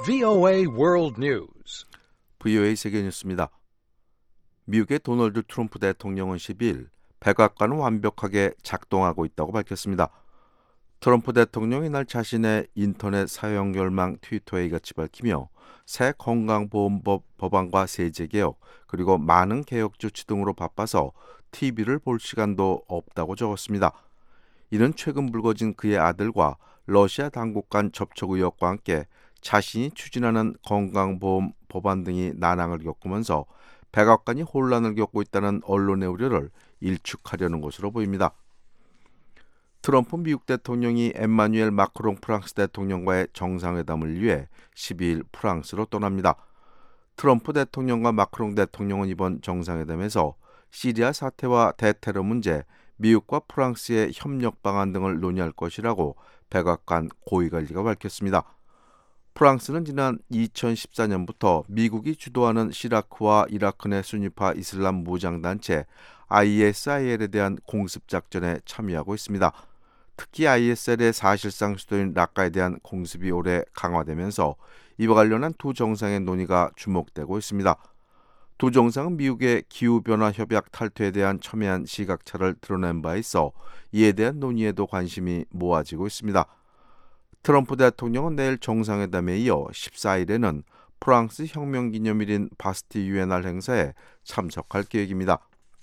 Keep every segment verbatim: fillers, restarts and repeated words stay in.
브이오에이 World News. 브이오에이 세계 뉴스입니다. 미국의 도널드 트럼프 대통령은 십이일 백악관은 완벽하게 작동하고 있다고 밝혔습니다. 트럼프 대통령이 이날 자신의 인터넷 사용 열망 트위터에 이같이 밝히며 새 건강보험법 법안과 세제개혁 그리고 많은 개혁 조치 등으로 바빠서 티비를 볼 시간도 없다고 적었습니다. 이는 최근 불거진 그의 아들과 러시아 당국 간 접촉 의혹과 함께 자신이 추진하는 건강보험 법안 등이 난항을 겪으면서 백악관이 혼란을 겪고 있다는 언론의 우려를 일축하려는 것으로 보입니다. 트럼프 미국 대통령이 엠마누엘 마크롱 프랑스 대통령과의 정상회담을 위해 십이일 프랑스로 떠납니다. 트럼프 대통령과 마크롱 대통령은 이번 정상회담에서 시리아 사태와 대테러 문제, 미국과 프랑스의 협력 방안 등을 논의할 것이라고 백악관 고위관리가 밝혔습니다. 프랑스는 지난 이천십사년부터 미국이 주도하는 시라크와 이라크 내 순위파 이슬람 무장단체 아이에스아이엘에 대한 공습작전에 참여하고 있습니다. 특히 아이에스엘의 사실상 수도인 라카에 대한 공습이 올해 강화되면서 이와 관련한 두 정상의 논의가 주목되고 있습니다. 두 정상은 미국의 기후변화 협약 탈퇴에 대한 첨예한 시각차를 드러낸 바 있어 이에 대한 논의에도 관심이 모아지고 있습니다. 트럼프 대통령은 내일 정상회담에 이어 십사일에는 프랑스 혁명기념일인 바스티 유엔날 행사에 참석할 계획입니다.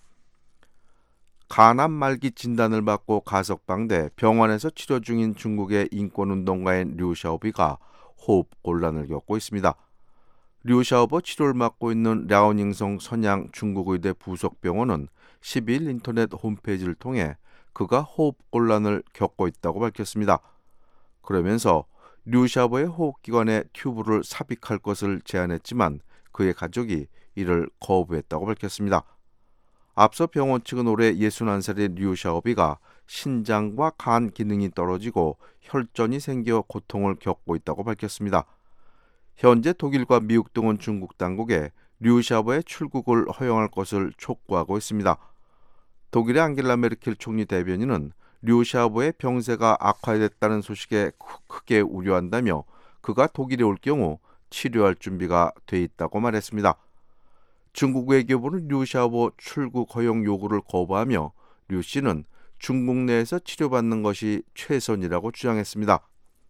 간암 말기 진단을 받고 가석방돼 병원에서 치료 중인 중국의 인권운동가인 류 샤오비가 호흡곤란을 겪고 있습니다. 류 샤오버 치료를 맡고 있는 랴오닝성 선양 중국의대 부속병원은 십이일 인터넷 홈페이지를 통해 그가 호흡곤란을 겪고 있다고 밝혔습니다. 그러면서 류 샤오버의 호흡기관에 튜브를 삽입할 것을 제안했지만 그의 가족이 이를 거부했다고 밝혔습니다. 앞서 병원 측은 올해 예순한살의 류 샤오비가 신장과 간 기능이 떨어지고 혈전이 생겨 고통을 겪고 있다고 밝혔습니다. 현재 독일과 미국 등은 중국 당국에 류 샤오버의 출국을 허용할 것을 촉구하고 있습니다. 독일의 앙겔라 메르켈 총리 대변인은 류 샤오버의 병세가 악화됐다는 소식에 크게 우려한다며 그가 독일에 올 경우 치료할 준비가 돼 있다고 말했습니다. 중국 외교부는 류 샤오버 출국 허용 요구를 거부하며 류 씨는 중국 내에서 치료받는 것이 최선이라고 주장했습니다.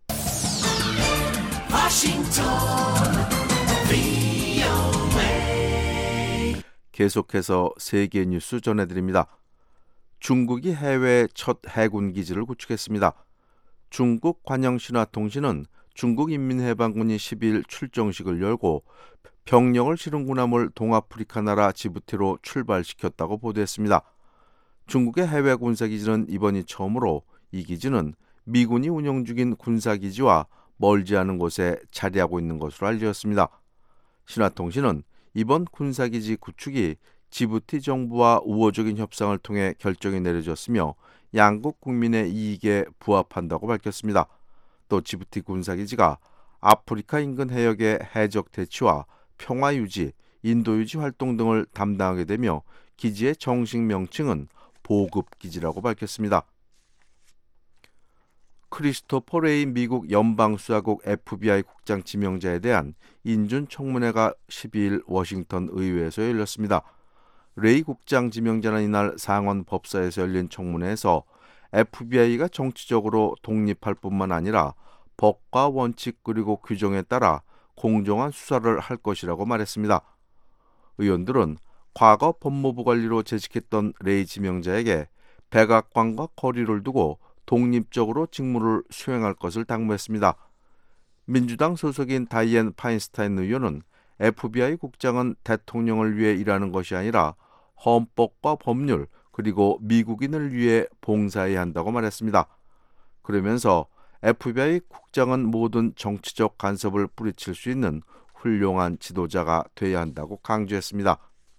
계속해서 세계 뉴스 전해드립니다. 중국이 해외 첫 해군 기지를 구축했습니다. 중국 관영신화통신은 중국 인민해방군이 십이일 출정식을 열고 병력을 실은 군함을 동아프리카 나라 지부티로 출발시켰다고 보도했습니다. 중국의 해외 군사기지는 이번이 처음으로 이 기지는 미군이 운영 중인 군사기지와 멀지 않은 곳에 자리하고 있는 것으로 알려졌습니다. 신화통신은 이번 군사기지 구축이 지부티 정부와 우호적인 협상을 통해 결정이 내려졌으며 양국 국민의 이익에 부합한다고 밝혔습니다. 또 지부티 군사기지가 아프리카 인근 해역의 해적 대치와 평화 유지, 인도 유지 활동 등을 담당하게 되며 기지의 정식 명칭은 보급기지라고 밝혔습니다. 크리스토퍼 레이 미국 연방수사국 에프비아이 국장 지명자에 대한 인준 청문회가 십이일 워싱턴 의회에서 열렸습니다. 레이 국장 지명자는 이날 상원 법사에서 열린 청문회에서 에프비아이가 정치적으로 독립할 뿐만 아니라 법과 원칙 그리고 규정에 따라 공정한 수사를 할 것이라고 말했습니다. 의원들은 과거 법무부 관리로 재직했던 레이 지명자에게 백악관과 거리를 두고 독립적으로 직무를 수행할 것을 당부했습니다. 민주당 소속인 다이앤 파인스타인 의원은 에프비아이 국장은 대통령을 위해 일하는 것이 아니라 헌법과 법률 그리고 미국인을 위해 봉사해야 한다고 말했습니다. 그러면서 에프비아이 국장은 모든 정치적 간섭을 뿌리칠 수 있는 훌륭한 지도자가 돼야 한다고 강조했습니다.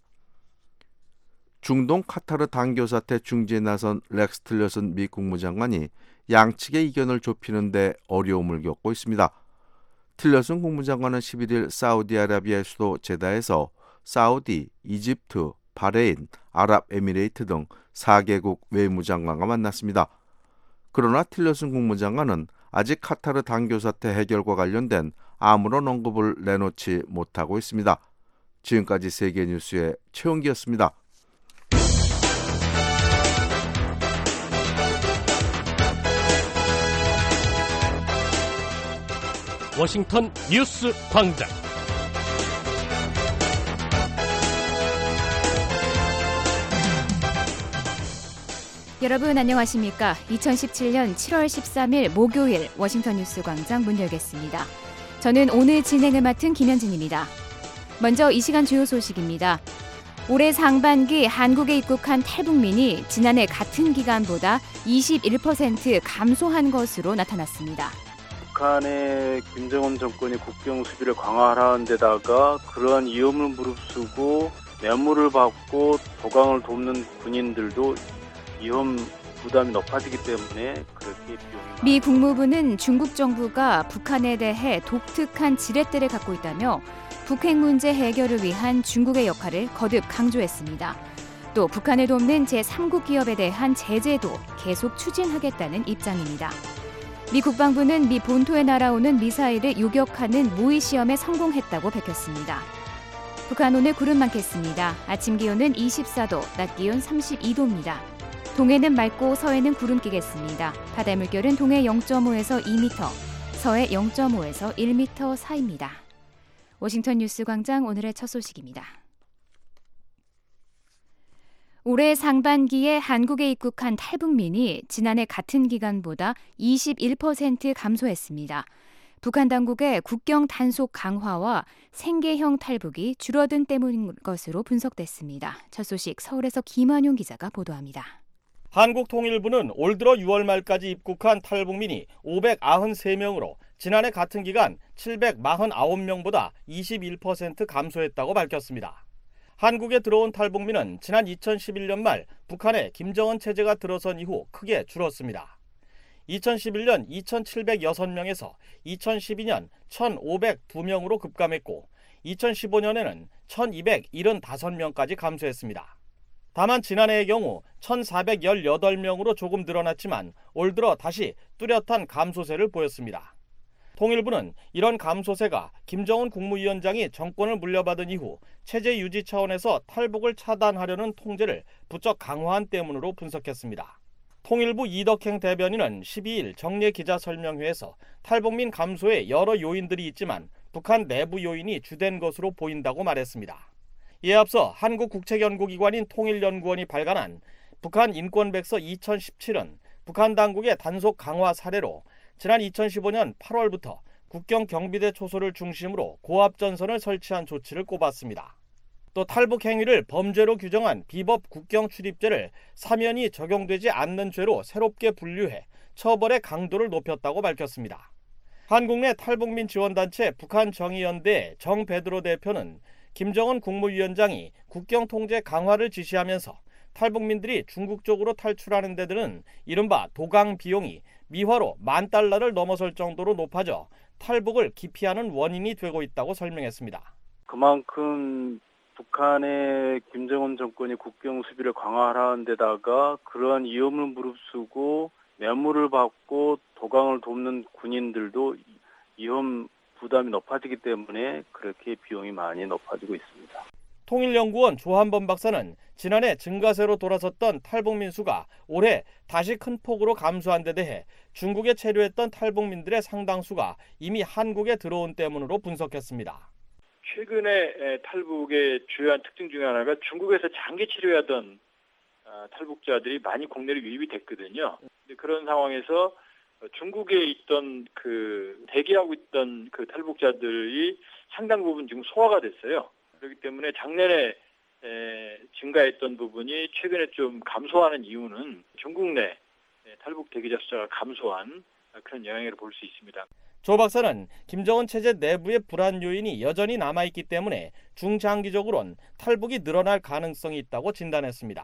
중동 카타르 단교 사태 중재에 나선 렉스 틸러슨 미 국무장관이 양측의 이견을 좁히는 데 어려움을 겪고 있습니다. 틸러슨 국무장관은 십일일 사우디아라비아 수도 제다에서 사우디, 이집트, 바레인, 아랍에미레이트 등 사 개국 외무장관과 만났습니다. 그러나 틸러슨 국무장관은 아직 카타르 당교 사태 해결과 관련된 아무런 언급을 내놓지 못하고 있습니다. 지금까지 세계뉴스의 최용기였습니다. 워싱턴 뉴스 광장. 여러분 안녕하십니까? 이천십칠년 칠월 십삼일 목요일 워싱턴 뉴스 광장 문 열겠습니다. 저는 오늘 진행을 맡은 김현진입니다. 먼저 이 시간 주요 소식입니다. 올해 상반기 한국에 입국한 탈북민이 지난해 같은 기간보다 이십일 퍼센트 감소한 것으로 나타났습니다. 북한의 김정은 정권이 국경 수비를 강화하는 데다가 그러한 위험을 무릅쓰고 뇌물을 받고 도강을 돕는 군인들도 위험 부담이 높아지기 때문에 그렇게 비용이 미 국무부는 중국 정부가 북한에 대해 독특한 지렛대를 갖고 있다며 북핵 문제 해결을 위한 중국의 역할을 거듭 강조했습니다. 또 북한을 돕는 제삼국 기업에 대한 제재도 계속 추진하겠다는 입장입니다. 미 국방부는 미 본토에 날아오는 미사일을 요격하는 모의 시험에 성공했다고 밝혔습니다. 북한 오늘 구름 많겠습니다. 아침 기온은 이십사도, 낮 기온 삼십이도입니다. 동해는 맑고 서해는 구름 끼겠습니다. 바다 물결은 동해 영점오에서 이 미터, 서해 영점오에서 일 미터 사이입니다. 워싱턴 뉴스 광장 오늘의 첫 소식입니다. 올해 상반기에 한국에 입국한 탈북민이 지난해 같은 기간보다 이십일 퍼센트 감소했습니다. 북한 당국의 국경 단속 강화와 생계형 탈북이 줄어든 때문인 것으로 분석됐습니다. 첫 소식 서울에서 김환용 기자가 보도합니다. 한국통일부는 올 들어 유월 말까지 입국한 탈북민이 오백구십삼 명으로 지난해 같은 기간 칠백사십구 명보다 이십일 퍼센트 감소했다고 밝혔습니다. 한국에 들어온 탈북민은 지난 이천십일년 말 북한의 김정은 체제가 들어선 이후 크게 줄었습니다. 이천십일년 이천칠백육 명에서 이천십이년 천오백이 명으로 급감했고 이천십오년에는 천이백칠십오 명까지 감소했습니다. 다만 지난해의 경우 천사백십팔 명으로 조금 늘어났지만 올 들어 다시 뚜렷한 감소세를 보였습니다. 통일부는 이런 감소세가 김정은 국무위원장이 정권을 물려받은 이후 체제 유지 차원에서 탈북을 차단하려는 통제를 부쩍 강화한 때문으로 분석했습니다. 통일부 이덕행 대변인은 십이일 정례 기자설명회에서 탈북민 감소에 여러 요인들이 있지만 북한 내부 요인이 주된 것으로 보인다고 말했습니다. 이에 앞서 한국국책연구기관인 통일연구원이 발간한 북한 인권백서 이천십칠은 북한 당국의 단속 강화 사례로 지난 이천십오년 팔월부터 국경 경비대 초소를 중심으로 고압전선을 설치한 조치를 꼽았습니다. 또 탈북 행위를 범죄로 규정한 비법 국경 출입죄를 사면이 적용되지 않는 죄로 새롭게 분류해 처벌의 강도를 높였다고 밝혔습니다. 한국 내 탈북민 지원단체 북한정의연대 정베드로 대표는 김정은 국무위원장이 국경 통제 강화를 지시하면서 탈북민들이 중국 쪽으로 탈출하는 데들은 이른바 도강 비용이 미화로 만 달러를 넘어설 정도로 높아져 탈북을 기피하는 원인이 되고 있다고 설명했습니다. 그만큼 북한의 김정은 정권이 국경 수비를 강화하는 데다가 그러한 위험을 무릅쓰고 뇌물을 받고 도강을 돕는 군인들도 위험 부담이 높아지기 때문에 그렇게 비용이 많이 높아지고 있습니다. 통일연구원 조한범 박사는 지난해 증가세로 돌아섰던 탈북민 수가 올해 다시 큰 폭으로 감소한 데 대해 중국에 체류했던 탈북민들의 상당수가 이미 한국에 들어온 때문으로 분석했습니다. 최근에 탈북의 주요한 특징 중에 하나가 중국에서 장기 체류하던 탈북자들이 많이 국내로 유입이 됐거든요. 그런 상황에서 중국에 있던 그 대기하고 있던 그 탈북자들이 상당 부분 지금 소화가 됐어요. 그렇기 때문에 작년에 에, 증가했던 부분이 최근에 좀 감소하는 이유는 중국 내 탈북 대기자 숫자가 감소한 그런 영향을 볼 수 있습니다. 조 박사는 김정은 체제 내부의 불안 요인이 여전히 남아있기 때문에 중장기적으로는 탈북이 늘어날 가능성이 있다고 진단했습니다.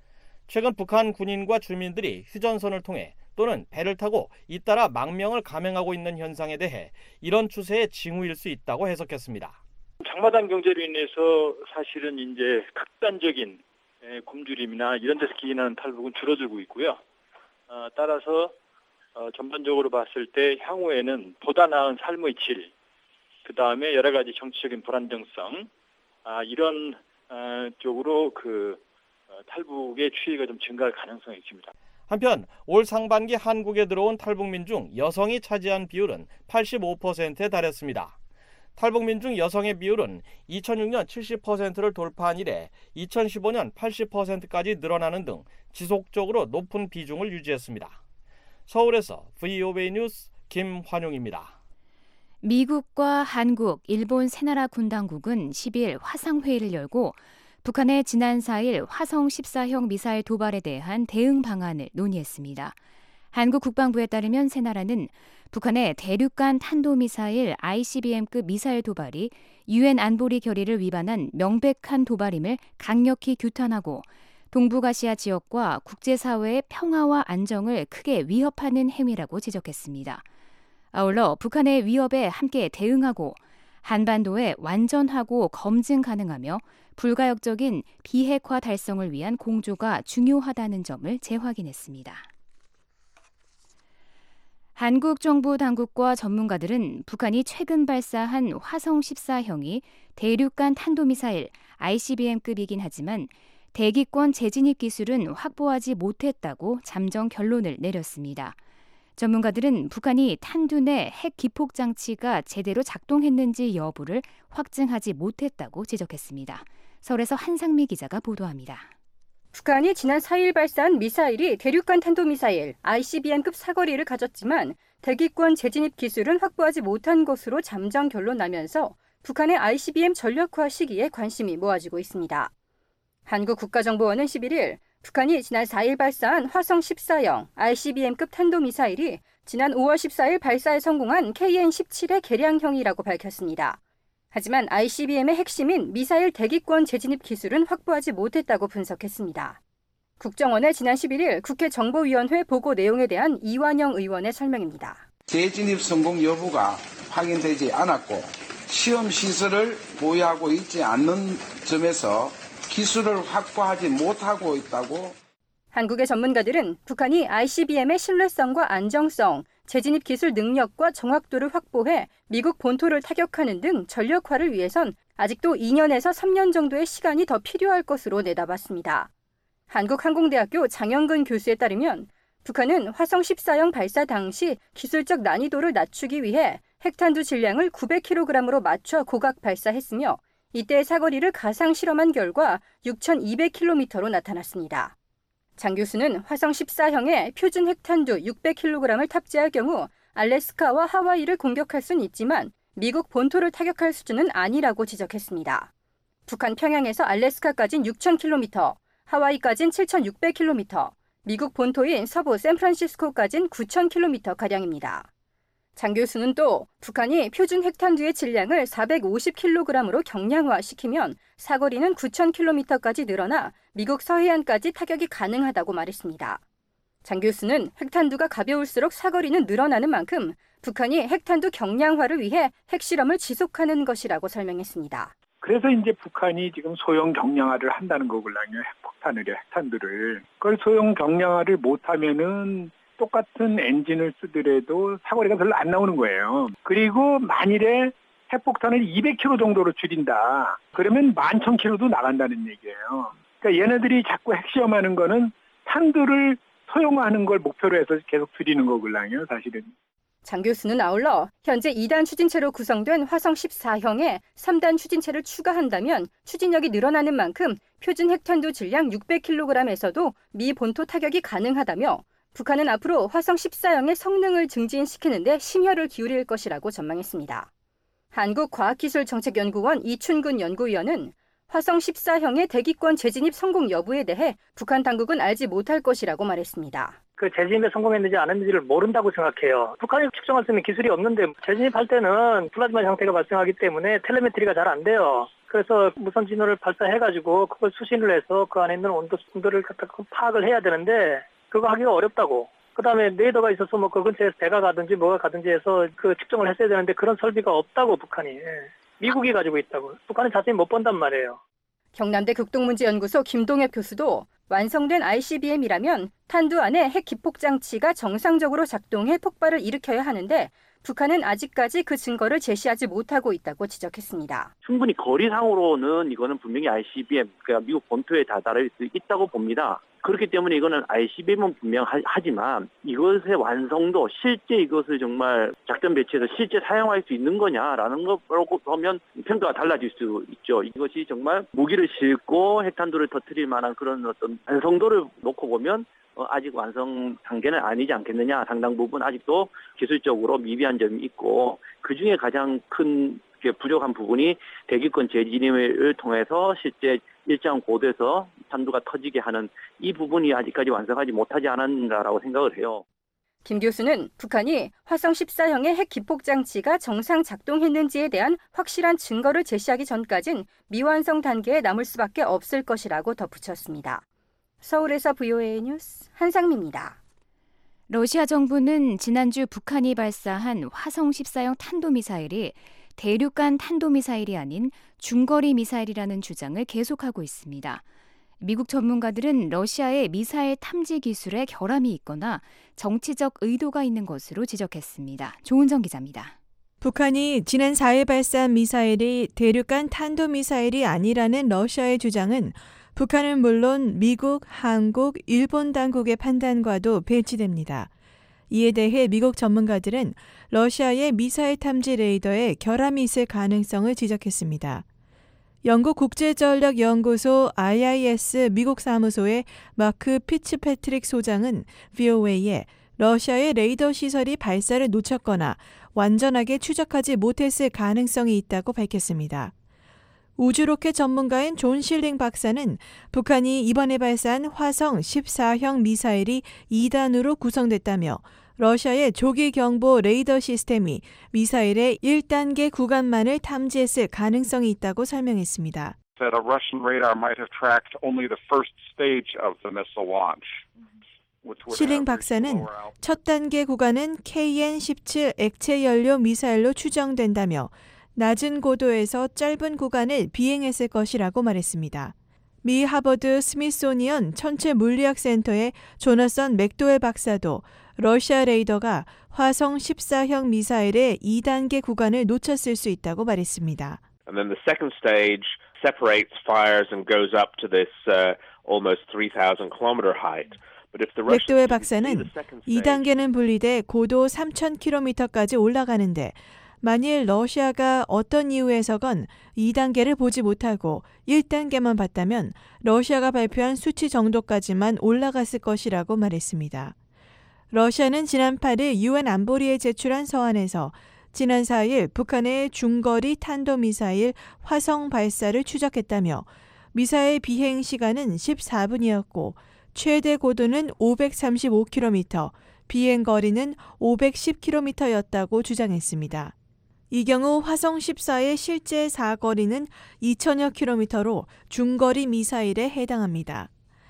최근 북한 군인과 주민들이 휴전선을 통해 또는 배를 타고 잇따라 망명을 감행하고 있는 현상에 대해 이런 추세의 징후일 수 있다고 해석했습니다. 장마당 경제로 인해서 사실은 이제 극단적인 굶주림이나 이런 데서 기인하는 탈북은 줄어들고 있고요. 어, 따라서 어, 전반적으로 봤을 때 향후에는 보다 나은 삶의 질, 그 다음에 여러 가지 정치적인 불안정성, 아, 이런 어, 쪽으로 그 어, 탈북의 추이가 좀 증가할 가능성이 있습니다. 한편 올 상반기 한국에 들어온 탈북민 중 여성이 차지한 비율은 팔십오 퍼센트에 달했습니다. 탈북민 중 여성의 비율은 이천육 년 칠십 퍼센트를 돌파한 이래 이천십오 년 팔십 퍼센트까지 늘어나는 등 지속적으로 높은 비중을 유지했습니다. 서울에서 브이오에이 뉴스 김환용입니다. 미국과 한국, 일본 세 나라 군당국은 십일 화상회의를 열고 북한의 지난 사 일 화성 십사형 미사일 도발에 대한 대응 방안을 논의했습니다. 한국 국방부에 따르면 세 나라는 북한의 대륙간 탄도미사일 아이씨비엠급 미사일 도발이 유엔 안보리 결의를 위반한 명백한 도발임을 강력히 규탄하고 동북아시아 지역과 국제사회의 평화와 안정을 크게 위협하는 행위라고 지적했습니다. 아울러 북한의 위협에 함께 대응하고 한반도에 완전하고 검증 가능하며 불가역적인 비핵화 달성을 위한 공조가 중요하다는 점을 재확인했습니다. 한국 정부 당국과 전문가들은 북한이 최근 발사한 화성 십사형이 대륙간 탄도미사일 아이씨비엠급이긴 하지만 대기권 재진입 기술은 확보하지 못했다고 잠정 결론을 내렸습니다. 전문가들은 북한이 탄두 내 핵 기폭 장치가 제대로 작동했는지 여부를 확증하지 못했다고 지적했습니다. 서울에서 한상미 기자가 보도합니다. 북한이 지난 사 일 발사한 미사일이 대륙간 탄도미사일 아이씨비엠급 사거리를 가졌지만 대기권 재진입 기술은 확보하지 못한 것으로 잠정 결론 나면서 북한의 아이씨비엠 전력화 시기에 관심이 모아지고 있습니다. 한국 국가정보원은 십일 일 북한이 지난 사 일 발사한 화성 십사형 아이씨비엠급 탄도미사일이 지난 오월 십사일 발사에 성공한 케이엔 십칠의 개량형이라고 밝혔습니다. 하지만 아이씨비엠의 핵심인 미사일 대기권 재진입 기술은 확보하지 못했다고 분석했습니다. 국정원의 지난 십일 일 국회 정보위원회 보고 내용에 대한 이완영 의원의 설명입니다. 재진입 성공 여부가 확인되지 않았고 시험 시설을 보유하고 있지 않는 점에서 기술을 확보하지 못하고 있다고. 한국의 전문가들은 북한이 아이씨비엠의 신뢰성과 안정성, 재진입 기술 능력과 정확도를 확보해 미국 본토를 타격하는 등 전력화를 위해선 아직도 이 년에서 삼 년 정도의 시간이 더 필요할 것으로 내다봤습니다. 한국항공대학교 장영근 교수에 따르면 북한은 화성 십사형 발사 당시 기술적 난이도를 낮추기 위해 핵탄두 질량을 구백 킬로그램으로 맞춰 고각 발사했으며 이때의 사거리를 가상 실험한 결과 육천이백 킬로미터로 나타났습니다. 장 교수는 화성 십사형에 표준 핵탄두 육백 킬로그램을 탑재할 경우 알래스카와 하와이를 공격할 수는 있지만 미국 본토를 타격할 수준은 아니라고 지적했습니다. 북한 평양에서 알래스카까지는 육천 킬로미터, 하와이까지는 칠천육백 킬로미터, 미국 본토인 서부 샌프란시스코까지는 구천 킬로미터가량입니다. 장 교수는 또 북한이 표준 핵탄두의 질량을 사백오십 킬로그램으로 경량화시키면 사거리는 구천 킬로미터까지 늘어나 미국 서해안까지 타격이 가능하다고 말했습니다. 장 교수는 핵탄두가 가벼울수록 사거리는 늘어나는 만큼 북한이 핵탄두 경량화를 위해 핵실험을 지속하는 것이라고 설명했습니다. 그래서 이제 북한이 지금 소형 경량화를 한다는 거군요. 핵폭탄을, 핵탄두를. 그걸 소형 경량화를 못하면은 똑같은 엔진을 쓰더라도 사거리가 별로 안 나오는 거예요. 그리고 만일에 핵폭탄을 이백 킬로미터 정도로 줄인다. 그러면 만 천 킬로미터도 나간다는 얘기예요. 그러니까 얘네들이 자꾸 핵시험하는 거는 탄두를 소형화하는 걸 목표로 해서 계속 줄이는 거군요, 사실은. 장 교수는 아울러 현재 이 단 추진체로 구성된 화성 십사형에 삼 단 추진체를 추가한다면 추진력이 늘어나는 만큼 표준 핵탄두 질량 육백 킬로그램에서도 미 본토 타격이 가능하다며 북한은 앞으로 화성 십사형의 성능을 증진시키는 데 심혈을 기울일 것이라고 전망했습니다. 한국과학기술정책연구원 이춘근 연구위원은 화성 십사형의 대기권 재진입 성공 여부에 대해 북한 당국은 알지 못할 것이라고 말했습니다. 그 재진입에 성공했는지 안 했는지를 모른다고 생각해요. 북한이 측정할 수 있는 기술이 없는데 재진입할 때는 플라즈마 형태가 발생하기 때문에 텔레메트리가 잘 안 돼요. 그래서 무선 진호를 발사해가지고 그걸 수신을 해서 그 안에 있는 온도, 온도를 갖다 파악을 해야 되는데 그거 하기가 어렵다고. 그다음에 레이더가 있어서 뭐 그 근처에서 배가 가든지 뭐가 가든지 해서 그 측정을 했어야 되는데 그런 설비가 없다고 북한이. 미국이 가지고 있다고. 북한은 자세히 못 본단 말이에요. 경남대 극동문제연구소 김동엽 교수도 완성된 아이씨비엠이라면 탄두 안에 핵 기폭 장치가 정상적으로 작동해 폭발을 일으켜야 하는데 북한은 아직까지 그 증거를 제시하지 못하고 있다고 지적했습니다. 충분히 거리상으로는 이거는 분명히 아이씨비엠, 그러니까 미국 본토에 다다를 수 있다고 봅니다. 그렇기 때문에 이거는 아이씨비엠은 분명하지만 이것의 완성도, 실제 이것을 정말 작전 배치해서 실제 사용할 수 있는 거냐라는 것으로 보면 평가가 달라질 수 있죠. 이것이 정말 무기를 싣고 핵탄두를 터뜨릴 만한 그런 어떤 완성도를 놓고 보면 어, 아직 완성 단계는 아니지 않겠느냐. 상당 부분 아직도 기술적으로 미비한 점이 있고 그중에 가장 큰 부족한 부분이 대기권 재진입을 통해서 실제 일정 고도에서 탄두가 터지게 하는 이 부분이 아직까지 완성하지 못하지 않았는가라고 생각을 해요. 김 교수는 북한이 화성 십사형의 핵 기폭 장치가 정상 작동했는지에 대한 확실한 증거를 제시하기 전까진 미완성 단계에 남을 수밖에 없을 것이라고 덧붙였습니다. 서울에서 브이오에이 뉴스 한상미입니다. 러시아 정부는 지난주 북한이 발사한 화성 십사형 탄도미사일이 대륙간 탄도미사일이 아닌 중거리 미사일이라는 주장을 계속하고 있습니다. 미국 전문가들은 러시아의 미사일 탐지 기술에 결함이 있거나 정치적 의도가 있는 것으로 지적했습니다. 조은정 기자입니다. 북한이 지난 사일 발사한 미사일이 대륙간 탄도미사일이 아니라는 러시아의 주장은 북한은 물론 미국, 한국, 일본 당국의 판단과도 배치됩니다. 이에 대해 미국 전문가들은 러시아의 미사일 탐지 레이더에 결함이 있을 가능성을 지적했습니다. 영국 국제전력연구소 아이아이에스 미국 사무소의 마크 피츠패트릭 소장은 브이오에이에 러시아의 레이더 시설이 발사를 놓쳤거나 완전하게 추적하지 못했을 가능성이 있다고 밝혔습니다. 우주로켓 전문가인 존 실링 박사는 북한이 이번에 발사한 화성 십사형 미사일이 이 단으로 구성됐다며 러시아의 조기 경보 레이더 시스템이 미사일의 일 단계 구간만을 탐지했을 가능성이 있다고 설명했습니다. That a Russian radar might have tracked only the first stage of the missile launch. 실링 박사는 첫 단계 구간은 케이엔 십칠 액체 연료 미사일로 추정된다며 낮은 고도에서 짧은 구간을 비행했을 것이라고 말했습니다. 미 하버드 스미소니언 천체 물리학 센터의 조나선 맥도웰 박사도 러시아 레이더가 화성 십사형 미사일의 이 단계 구간을 놓쳤을 수 있다고 말했습니다. And then the second stage separates fires and goes up to this uh, almost three thousand kilometer height. 맥도웰 박사는 이 단계는 분리돼 고도 삼천 킬로미터까지 올라가는데 만일 러시아가 어떤 이유에서건 이 단계를 보지 못하고 일 단계만 봤다면 러시아가 발표한 수치 정도까지만 올라갔을 것이라고 말했습니다. 러시아는 지난 팔일 유엔 안보리에 제출한 서한에서 지난 사일 북한의 중거리 탄도미사일 화성 발사를 추적했다며 미사일 비행 시간은 십사 분이었고 최대 고도는 오백삼십오 킬로미터, 비행 거리는 오백십 킬로미터였다고 주장했습니다. 이 경우 화성 십사의 실제 사거리는 이천여 킬로미터로 중거리 미사일에 해당합니다.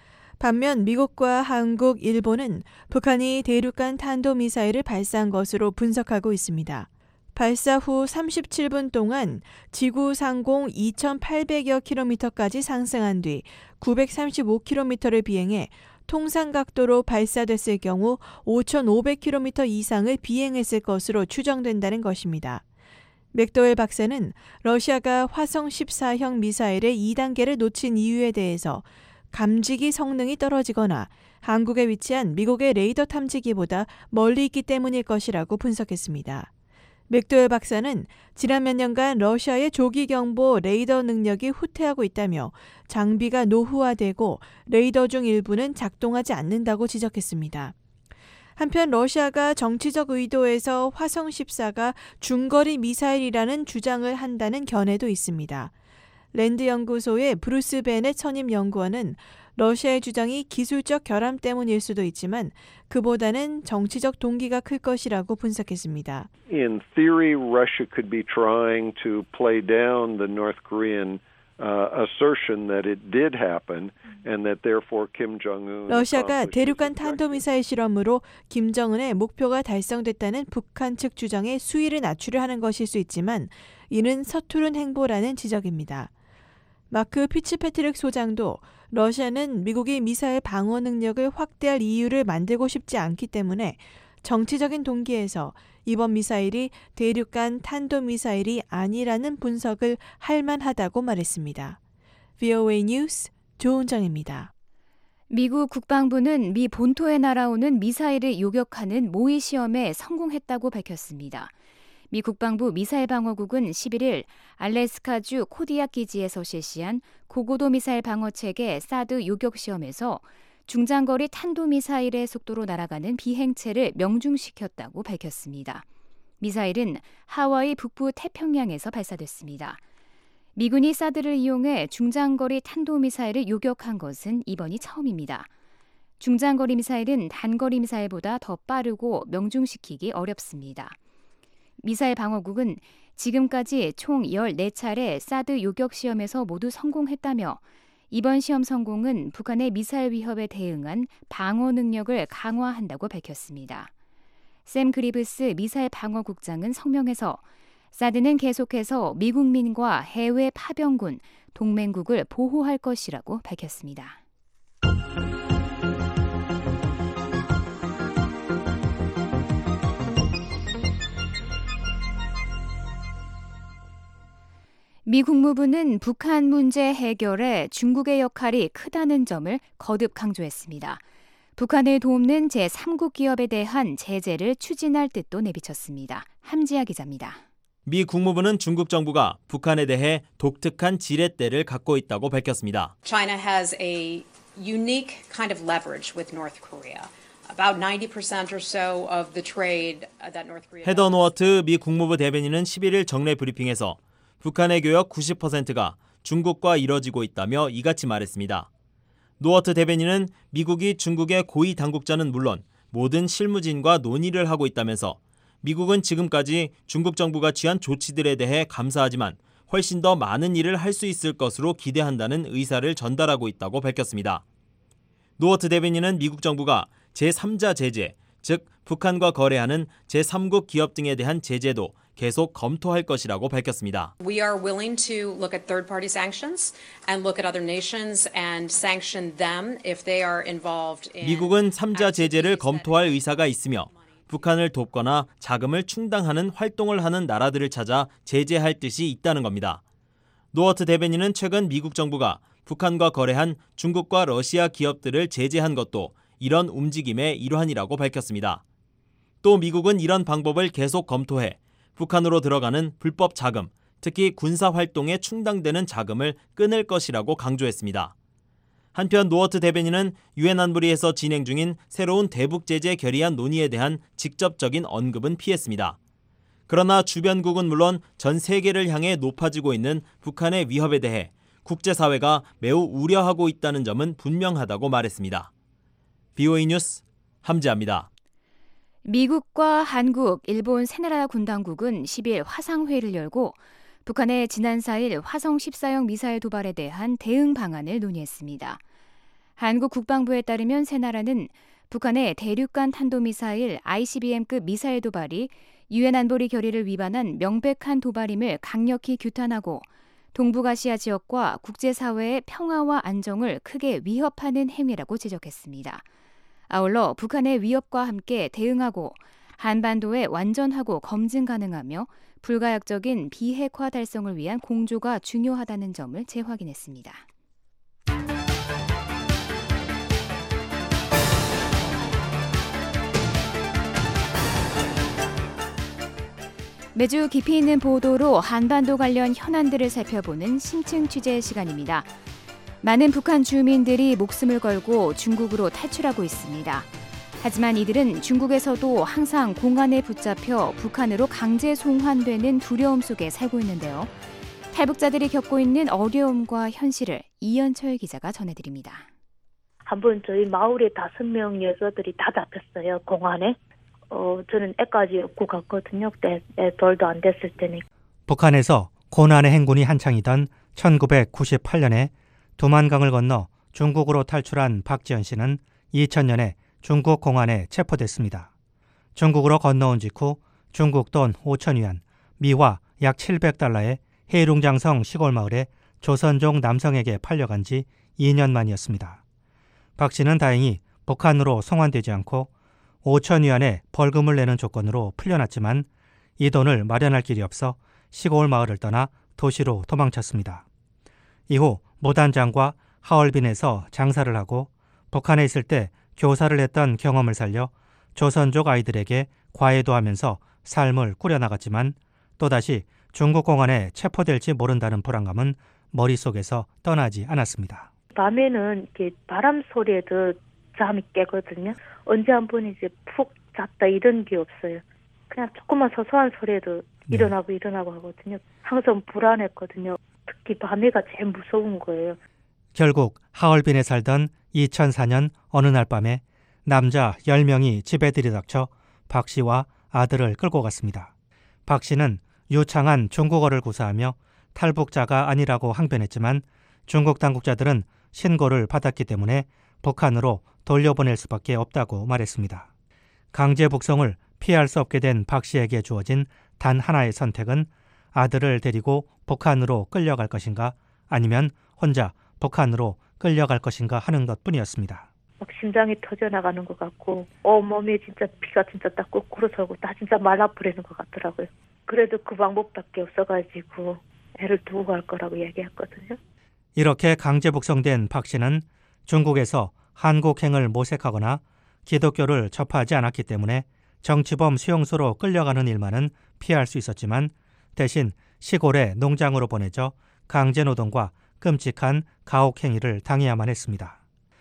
반면 미국과 한국, 일본은 북한이 대륙간 탄도미사일을 발사한 것으로 분석하고 있습니다. 발사 후 삼십칠 분 동안 지구 상공 이천팔백여 킬로미터까지 상승한 뒤 구백삼십오 킬로미터를 비행해 통상 각도로 발사됐을 경우 오천오백 킬로미터 이상을 비행했을 것으로 추정된다는 것입니다. 맥도웰 박사는 러시아가 화성 십사형 미사일의 이 단계를 놓친 이유에 대해서 감지기 성능이 떨어지거나 한국에 위치한 미국의 레이더 탐지기보다 멀리 있기 때문일 것이라고 분석했습니다. 맥도웰 박사는 지난 몇 년간 러시아의 조기 경보 레이더 능력이 후퇴하고 있다며 장비가 노후화되고 레이더 중 일부는 작동하지 않는다고 지적했습니다. 한편 러시아가 정치적 의도에서 화성 십사가 중거리 미사일이라는 주장을 한다는 견해도 있습니다. 랜드 연구소의 브루스 베넷 선임 연구원은 러시아의 주장이 기술적 결함 때문일 수도 있지만 그보다는 정치적 동기가 클 것이라고 분석했습니다. In theory, Russia could be trying to play down the North Korean uh, assertion that it did happen and that therefore Kim Jong-un 러시아가 대륙간 탄도미사일 실험으로 김정은의 목표가 달성됐다는 북한 측 주장에 수위를 낮추려 하는 것일 수 있지만 이는 서투른 행보라는 지적입니다. 마크 피츠패트릭 소장도 러시아는 미국이 미사일 방어 능력을 확대할 이유를 만들고 싶지 않기 때문에 정치적인 동기에서 이번 미사일이 대륙간 탄도미사일이 아니라는 분석을 할 만하다고 말했습니다. 브이오에이 뉴스 조은정입니다. 미국 국방부는 미 본토에 날아오는 미사일을 요격하는 모의 시험에 성공했다고 밝혔습니다. 미 국방부 미사일 방어국은 십일 일 알래스카주 코디악 기지에서 실시한 고고도 미사일 방어 체계 사드 요격 시험에서 중장거리 탄도미사일의 속도로 날아가는 비행체를 명중시켰다고 밝혔습니다. 미사일은 하와이 북부 태평양에서 발사됐습니다. 미군이 사드를 이용해 중장거리 탄도미사일을 요격한 것은 이번이 처음입니다. 중장거리 미사일은 단거리 미사일보다 더 빠르고 명중시키기 어렵습니다. 미사일 방어국은 지금까지 총 열네 차례 사드 요격 시험에서 모두 성공했다며 이번 시험 성공은 북한의 미사일 위협에 대응한 방어 능력을 강화한다고 밝혔습니다. 샘 그리브스 미사일 방어국장은 성명에서 사드는 계속해서 미국민과 해외 파병군, 동맹국을 보호할 것이라고 밝혔습니다. 미 국무부는 북한 문제 해결에 중국의 역할이 크다는 점을 거듭 강조했습니다. 북한을 돕는 제삼국 기업에 대한 제재를 추진할 뜻도 내비쳤습니다. 함지아 기자입니다. 미 국무부는 중국 정부가 북한에 대해 독특한 지렛대를 갖고 있다고 밝혔습니다. China has a unique kind of leverage with North Korea. About ninety percent or so of the trade that North Korea 헤더 노어트 미 국무부 대변인은 십일 일 정례 브리핑에서 북한의 교역 구십 퍼센트가 중국과 이뤄지고 있다며 이같이 말했습니다. 노어트 대변인은 미국이 중국의 고위 당국자는 물론 모든 실무진과 논의를 하고 있다면서 미국은 지금까지 중국 정부가 취한 조치들에 대해 감사하지만 훨씬 더 많은 일을 할 수 있을 것으로 기대한다는 의사를 전달하고 있다고 밝혔습니다. 노어트 대변인은 미국 정부가 제삼자 제재, 즉 북한과 거래하는 제삼국 기업 등에 대한 제재도 계속 검토할 것이라고 밝혔습니다. We are willing to look at third-party sanctions and look at other nations and sanction them if they are involved in 미국은 삼자 제재를 검토할 의사가 있으며 북한을 돕거나 자금을 충당하는 활동을 하는 나라들을 찾아 제재할 뜻이 있다는 겁니다. 노어트 대변인은 최근 미국 정부가 북한과 거래한 중국과 러시아 기업들을 제재한 것도 이런 움직임의 일환이라고 밝혔습니다. 또 미국은 이런 방법을 계속 검토해 북한으로 들어가는 불법 자금, 특히 군사 활동에 충당되는 자금을 끊을 것이라고 강조했습니다. 한편 노어트 대변인은 유엔 안보리에서 진행 중인 새로운 대북 제재 결의안 논의에 대한 직접적인 언급은 피했습니다. 그러나 주변국은 물론 전 세계를 향해 높아지고 있는 북한의 위협에 대해 국제사회가 매우 우려하고 있다는 점은 분명하다고 말했습니다. 브이오에이 뉴스 함지아입니다. 미국과 한국, 일본 세 나라 군당국은 십일 화상회의를 열고 북한의 지난 사 일 화성 십사형 미사일 도발에 대한 대응 방안을 논의했습니다. 한국 국방부에 따르면 세 나라는 북한의 대륙간 탄도미사일 아이씨비엠급 미사일 도발이 유엔 안보리 결의를 위반한 명백한 도발임을 강력히 규탄하고 동북아시아 지역과 국제사회의 평화와 안정을 크게 위협하는 행위라고 지적했습니다. 아울러 북한의 위협과 함께 대응하고 한반도에 완전하고 검증 가능하며 불가역적인 비핵화 달성을 위한 공조가 중요하다는 점을 재확인했습니다. 매주 깊이 있는 보도로 한반도 관련 현안들을 살펴보는 심층 취재 시간입니다. 많은 북한 주민들이 목숨을 걸고 중국으로 탈출하고 있습니다. 하지만 이들은 중국에서도 항상 공안에 붙잡혀 북한으로 강제 송환되는 두려움 속에 살고 있는데요. 탈북자들이 겪고 있는 어려움과 현실을 이연철 기자가 전해드립니다. 한번 저희 마을에 다섯 명 여자들이 다 잡혔어요. 공안에. 어, 저는 애까지 업고 갔거든요. 그때 애 돌도 안 됐을 때니. 북한에서 고난의 행군이 한창이던 천구백구십팔 년에 두만강을 건너 중국으로 탈출한 박지연 씨는 이천 년에 중국 공안에 체포됐습니다. 중국으로 건너온 직후 중국 돈 오천 위안, 미화 약 칠백 달러의 해룡장성 시골 마을에 조선족 남성에게 팔려간 지 이 년 만이었습니다. 박 씨는 다행히 북한으로 송환되지 않고 오천 위안의 벌금을 내는 조건으로 풀려났지만 이 돈을 마련할 길이 없어 시골 마을을 떠나 도시로 도망쳤습니다. 이후 무단장과 하얼빈에서 장사를 하고 북한에 있을 때 교사를 했던 경험을 살려 조선족 아이들에게 과외도 하면서 삶을 꾸려나갔지만 또다시 중국 공안에 체포될지 모른다는 불안감은 머릿속에서 떠나지 않았습니다. 밤에는 이렇게 바람 소리에도 잠이 깨거든요. 언제 한번 이제 푹 잤다 이런 게 없어요. 그냥 조그만 소소한 소리에도 네. 일어나고 일어나고 하거든요. 항상 불안했거든요. 특히 밤에가 제일 무서운 거예요. 결국 하얼빈에 살던 이천사 년 어느 날 밤에 남자 열 명이 집에 들이닥쳐 박 씨와 아들을 끌고 갔습니다. 박 씨는 유창한 중국어를 구사하며 탈북자가 아니라고 항변했지만 중국 당국자들은 신고를 받았기 때문에 북한으로 돌려보낼 수밖에 없다고 말했습니다. 강제 북송을 피할 수 없게 된 박 씨에게 주어진 단 하나의 선택은 아들을 데리고 북한으로 끌려갈 것인가 아니면 혼자 북한으로 끌려갈 것인가 하는 것뿐이었습니다. 막 심장이 터져나가는 것 같고 온몸에 진짜 피가 진짜 딱 거꾸로 서고 다 진짜 말라버리는 것 같더라고요. 그래도 그 방법밖에 없어가지고 애를 두고 갈 거라고 얘기했거든요. 이렇게 강제 북송된 박 씨는 중국에서 한국행을 모색하거나 기독교를 접하지 않았기 때문에 정치범 수용소로 끌려가는 일만은 피할 수 있었지만 대신 시골의 농장으로 보내져 강제노동과 끔찍한 가혹행위를 당해야만 했습니다.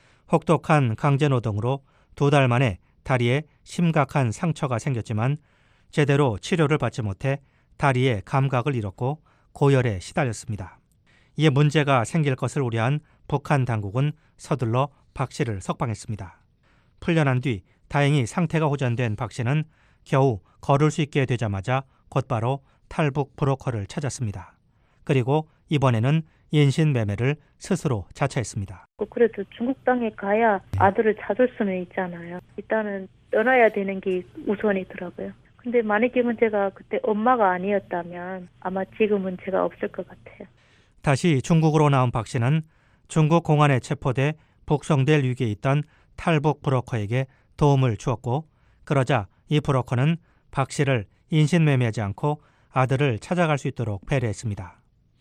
혹독한 강제노동으로 두 달 만에 다리에 심각한 상처가 생겼지만 제대로 치료를 받지 못해 다리의 감각을 잃었고 고열에 시달렸습니다. 이에 문제가 생길 것을 우려한 북한 당국은 서둘러 박 씨를 석방했습니다. 풀려난 뒤 다행히 상태가 호전된 박 씨는 겨우 걸을 수 있게 되자마자 곧바로 탈북 브로커를 찾았습니다. 그리고 이번에는 인신매매를 스스로 자처했습니다. 그래도 중국 땅에 가야 아들을 찾을 수는 있잖아요. 일단은 떠나야 되는 게 우선이더라고요. 근데 만약에 제가 그때 엄마가 아니었다면 아마 지금은 제가 없을 것 같아요. 다시 중국으로 나온 박 씨는 중국 공안에 체포돼 북송될 위기에 있던 탈북 브로커에게 도움을 주었고 그러자 이 브로커는 박 씨를 인신매매하지 않고 아들을 찾아갈 수 있도록 배려했습니다.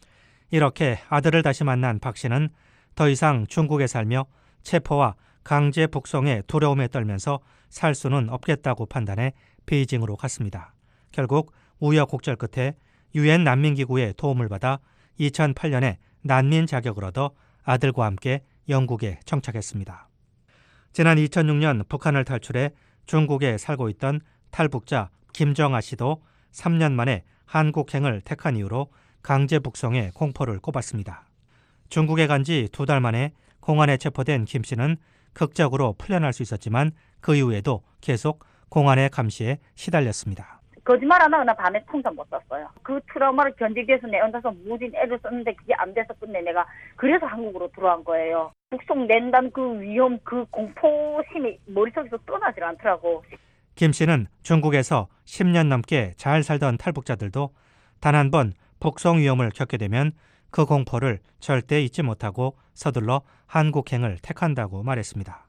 이렇게 아들을 다시 만난 박 씨는 더 이상 중국에 살며 체포와 강제 북송의 두려움에 떨면서 살 수는 없겠다고 판단해 베이징으로 갔습니다. 결국 우여곡절 끝에 유엔 난민기구의 도움을 받아 이천팔 년에 난민 자격을 얻어 아들과 함께 영국에 정착했습니다. 지난 이천육 년 북한을 탈출해 중국에 살고 있던 탈북자 김정아 씨도 삼 년 만에 한국행을 택한 이후로 강제 북송에 공포를 꼽았습니다. 중국에 간 지 두 달 만에 공안에 체포된 김 씨는 극적으로 풀려날 수 있었지만 그 이후에도 계속 공안의 감시에 시달렸습니다. 거짓말 안 하거나 밤에 통장 못 썼어요. 그 트라우마를 견디기 위해서 내 혼자서 무진 애를 썼는데 그게 안 돼서 끝내 내가 그래서 한국으로 들어간 거예요. 북송 낸다는 그 위험, 그 공포심이 머릿속에서 떠나질 않더라고. 김 씨는 중국에서 십 년 넘게 잘 살던 탈북자들도 단 한 번 북송 위험을 겪게 되면 그 공포를 절대 잊지 못하고 서둘러 한국행을 택한다고 말했습니다.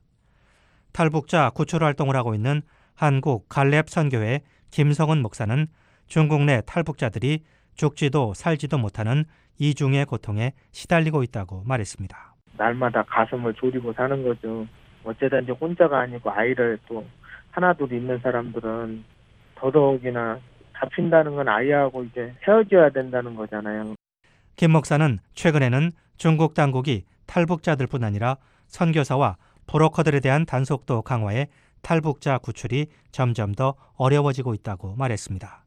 탈북자 구출 활동을 하고 있는 한국 갈렙 선교회 김성은 목사는 중국 내 탈북자들이 죽지도 살지도 못하는 이중의 고통에 시달리고 있다고 말했습니다. 날마다 가슴을 졸이고 사는 거죠. 어쩌든지 혼자가 아니고 아이를 또 하나둘 있는 사람들은 더더욱이나 잡힌다는 건 아이하고 이제 헤어져야 된다는 거잖아요. 김 목사는 최근에는 중국 당국이 탈북자들뿐 아니라 선교사와 브로커들에 대한 단속도 강화해 탈북자 구출이 점점 더 어려워지고 있다고 말했습니다.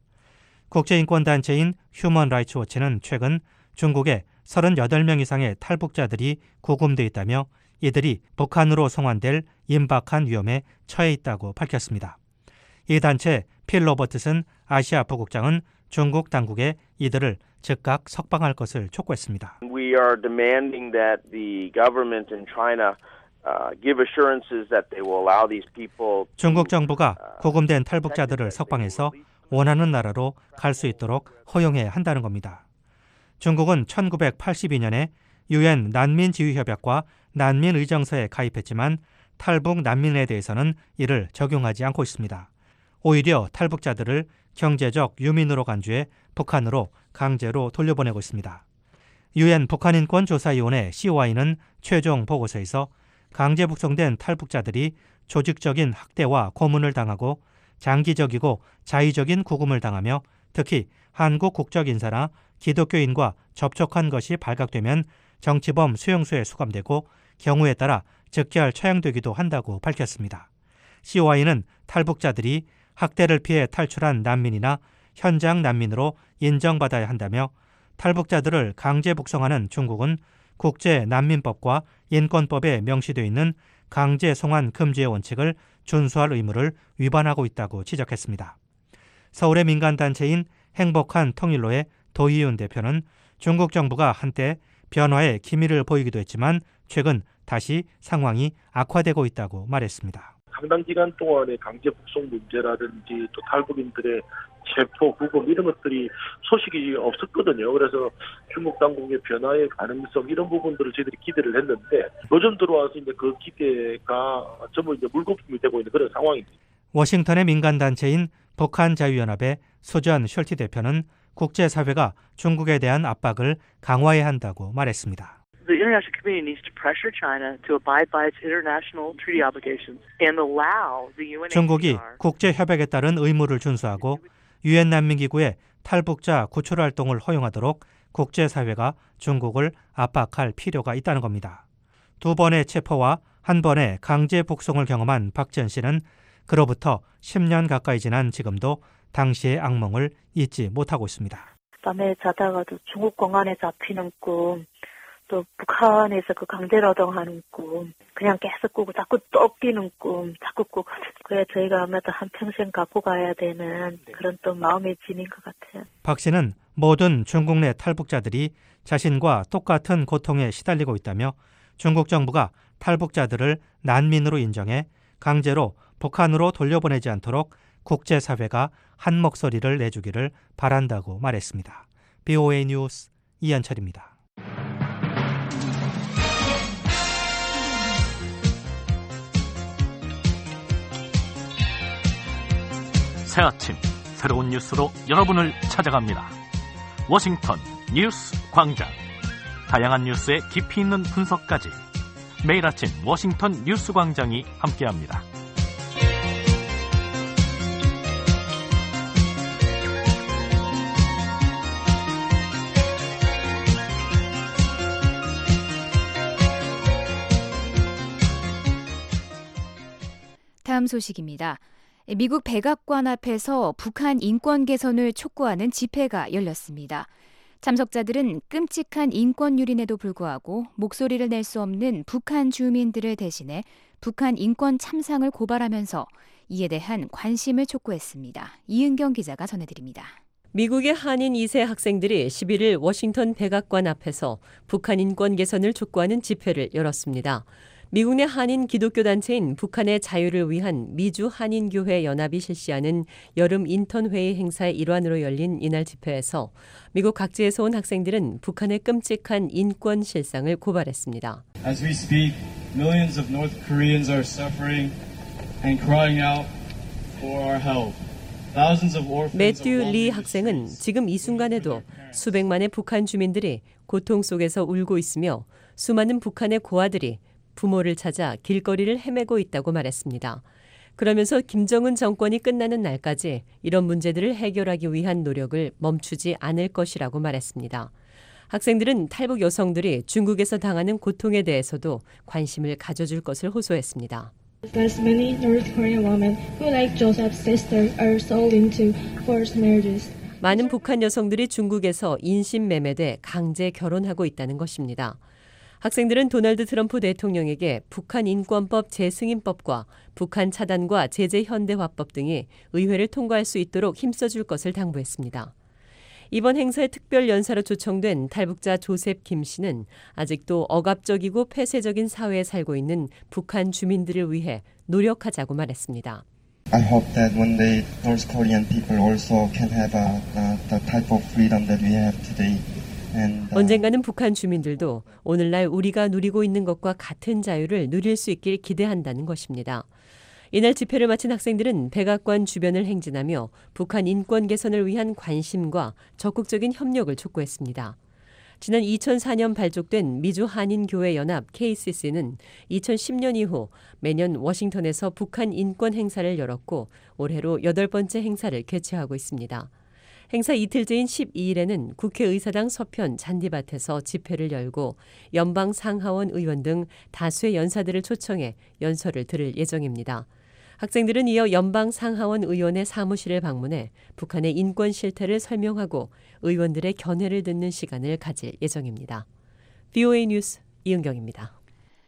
국제인권단체인 휴먼 라이츠 워치는 최근 중국에 서른여덟 명 이상의 탈북자들이 구금돼 있다며 이들이 북한으로 송환될 임박한 위험에 처해 있다고 밝혔습니다. 이 단체 필 로버트슨 아시아 부국장은 중국 당국에 이들을 즉각 석방할 것을 촉구했습니다. We are demanding that the government in China uh, give assurances that they will allow these people. 중국 정부가 구금된 탈북자들을 석방해서 원하는 나라로 갈 수 있도록 허용해야 한다는 겁니다. 중국은 천구백팔십이 년에 유엔 난민지휘협약과 난민의정서에 가입했지만 탈북 난민에 대해서는 이를 적용하지 않고 있습니다. 오히려 탈북자들을 경제적 유민으로 간주해 북한으로 강제로 돌려보내고 있습니다. 유엔 북한인권조사위원회 씨오아이는 최종 보고서에서 강제 북송된 탈북자들이 조직적인 학대와 고문을 당하고 장기적이고 자의적인 구금을 당하며 특히 한국 국적 인사나 기독교인과 접촉한 것이 발각되면 정치범 수용소에 수감되고 경우에 따라 즉결 처형되기도 한다고 밝혔습니다. 씨오아이는 탈북자들이 학대를 피해 탈출한 난민이나 현장 난민으로 인정받아야 한다며 탈북자들을 강제 북송하는 중국은 국제난민법과 인권법에 명시되어 있는 강제 송환 금지의 원칙을 준수할 의무를 위반하고 있다고 지적했습니다. 서울의 민간단체인 행복한 통일로의 도희윤 대표는 중국 정부가 한때 변화의 기미를 보이기도 했지만 최근 다시 상황이 악화되고 있다고 말했습니다. 상당 기간 동안의 강제 북송 문제라든지 또 탈북인들의 체포, 구금 이런 것들이 소식이 없었거든요. 그래서 중국 당국의 변화의 가능성 이런 부분들을 저희들이 기대를 했는데 요즘 들어와서 이제 그 기대가 전부 이제 물거품이 되고 있는 그런 상황입니다. 워싱턴의 민간단체인 북한자유연합의 수전 셜티 대표는 국제사회가 중국에 대한 압박을 강화해야 한다고 말했습니다. The international community needs to pressure China to abide by its international treaty obligations and allow the 유엔 중국이 국제협약에 따른 의무를 준수하고 유엔 난민기구의 탈북자 구출 활동을 허용하도록 국제사회가 중국을 압박할 필요가 있다는 겁니다. 두 번의 체포와 한 번의 강제 북송을 경험한 박지연 씨는 그로부터 십 년 가까이 지난 지금도 당시의 악몽을 잊지 못하고 있습니다. 밤에 자다가도 중국 공안에 잡히는 꿈, 또 북한에서 그 강제노동하는 꿈, 그냥 계속 꾸고 자꾸 또 끼는 꿈, 자꾸 꾸고. 그래 저희가 아마도 한평생 갖고 가야 되는 그런 또 마음의 짐인 것 같아요. 박 씨는 모든 중국 내 탈북자들이 자신과 똑같은 고통에 시달리고 있다며 중국 정부가 탈북자들을 난민으로 인정해 강제로 북한으로 돌려보내지 않도록 국제사회가 한 목소리를 내주기를 바란다고 말했습니다. 비오에이 뉴스 이현철입니다. 새 아침 새로운 뉴스로 여러분을 찾아갑니다. 워싱턴 뉴스 광장. 다양한 뉴스의 깊이 있는 분석까지 매일 아침 워싱턴 뉴스 광장이 함께합니다. 다음 소식입니다. 미국 백악관 앞에서 북한 인권 개선을 촉구하는 집회가 열렸습니다. 참석자들은 끔찍한 인권 유린에도 불구하고 목소리를 낼 수 없는 북한 주민들을 대신해 북한 인권 참상을 고발하면서 이에 대한 관심을 촉구했습니다. 이은경 기자가 전해드립니다. 미국의 한인 이 세 학생들이 십일 일 워싱턴 백악관 앞에서 북한 인권 개선을 촉구하는 집회를 열었습니다. 미국 내 한인 기독교 단체인 북한의 자유를 위한 미주 한인교회 연합이 실시하는 여름 인턴회의 행사의 일환으로 열린 이날 집회에서 미국 각지에서 온 학생들은 북한의 끔찍한 인권 실상을 고발했습니다. As we speak, millions of North Koreans are suffering and crying out for our help. 매튜 리 학생은 지금 이 순간에도 수백만의 북한 주민들이 고통 속에서 울고 있으며 수많은 북한의 고아들이 부모를 찾아 길거리를 헤매고 있다고 말했습니다. 그러면서 김정은 정권이 끝나는 날까지 이런 문제들을 해결하기 위한 노력을 멈추지 않을 것이라고 말했습니다. 학생들은 탈북 여성들이 중국에서 당하는 고통에 대해서도 관심을 가져줄 것을 호소했습니다. As many North Korean women who, like Joseph's sister, are sold into forced marriages. 많은 북한 여성들이 중국에서 인신매매돼 강제 결혼하고 있다는 것입니다. 학생들은 도널드 트럼프 대통령에게 북한 인권법 재승인법과 북한 차단과 제재 현대화법 등이 의회를 통과할 수 있도록 힘써줄 것을 당부했습니다. 이번 행사에 특별 연사로 초청된 탈북자 조셉 김 씨는 아직도 억압적이고 폐쇄적인 사회에 살고 있는 북한 주민들을 위해 노력하자고 말했습니다. I hope that one day North Korean people also can have a, uh, the type of freedom that we have today. And, uh, 언젠가는 북한 주민들도 오늘날 우리가 누리고 있는 것과 같은 자유를 누릴 수 있길 기대한다는 것입니다. 이날 집회를 마친 학생들은 백악관 주변을 행진하며 북한 인권 개선을 위한 관심과 적극적인 협력을 촉구했습니다. 지난 이천사 년 발족된 미주 한인교회연합 케이씨씨는 이천십 년 이후 매년 워싱턴에서 북한 인권 행사를 열었고 올해로 여덟 번째 행사를 개최하고 있습니다. 행사 이틀째인 십이 일에는 국회의사당 서편 잔디밭에서 집회를 열고 연방 상하원 의원 등 다수의 연사들을 초청해 연설을 들을 예정입니다. 학생들은 이어 연방 상하원 의원의 사무실을 방문해 북한의 인권 실태를 설명하고 의원들의 견해를 듣는 시간을 가질 예정입니다. 브이오에이 뉴스 이은경입니다.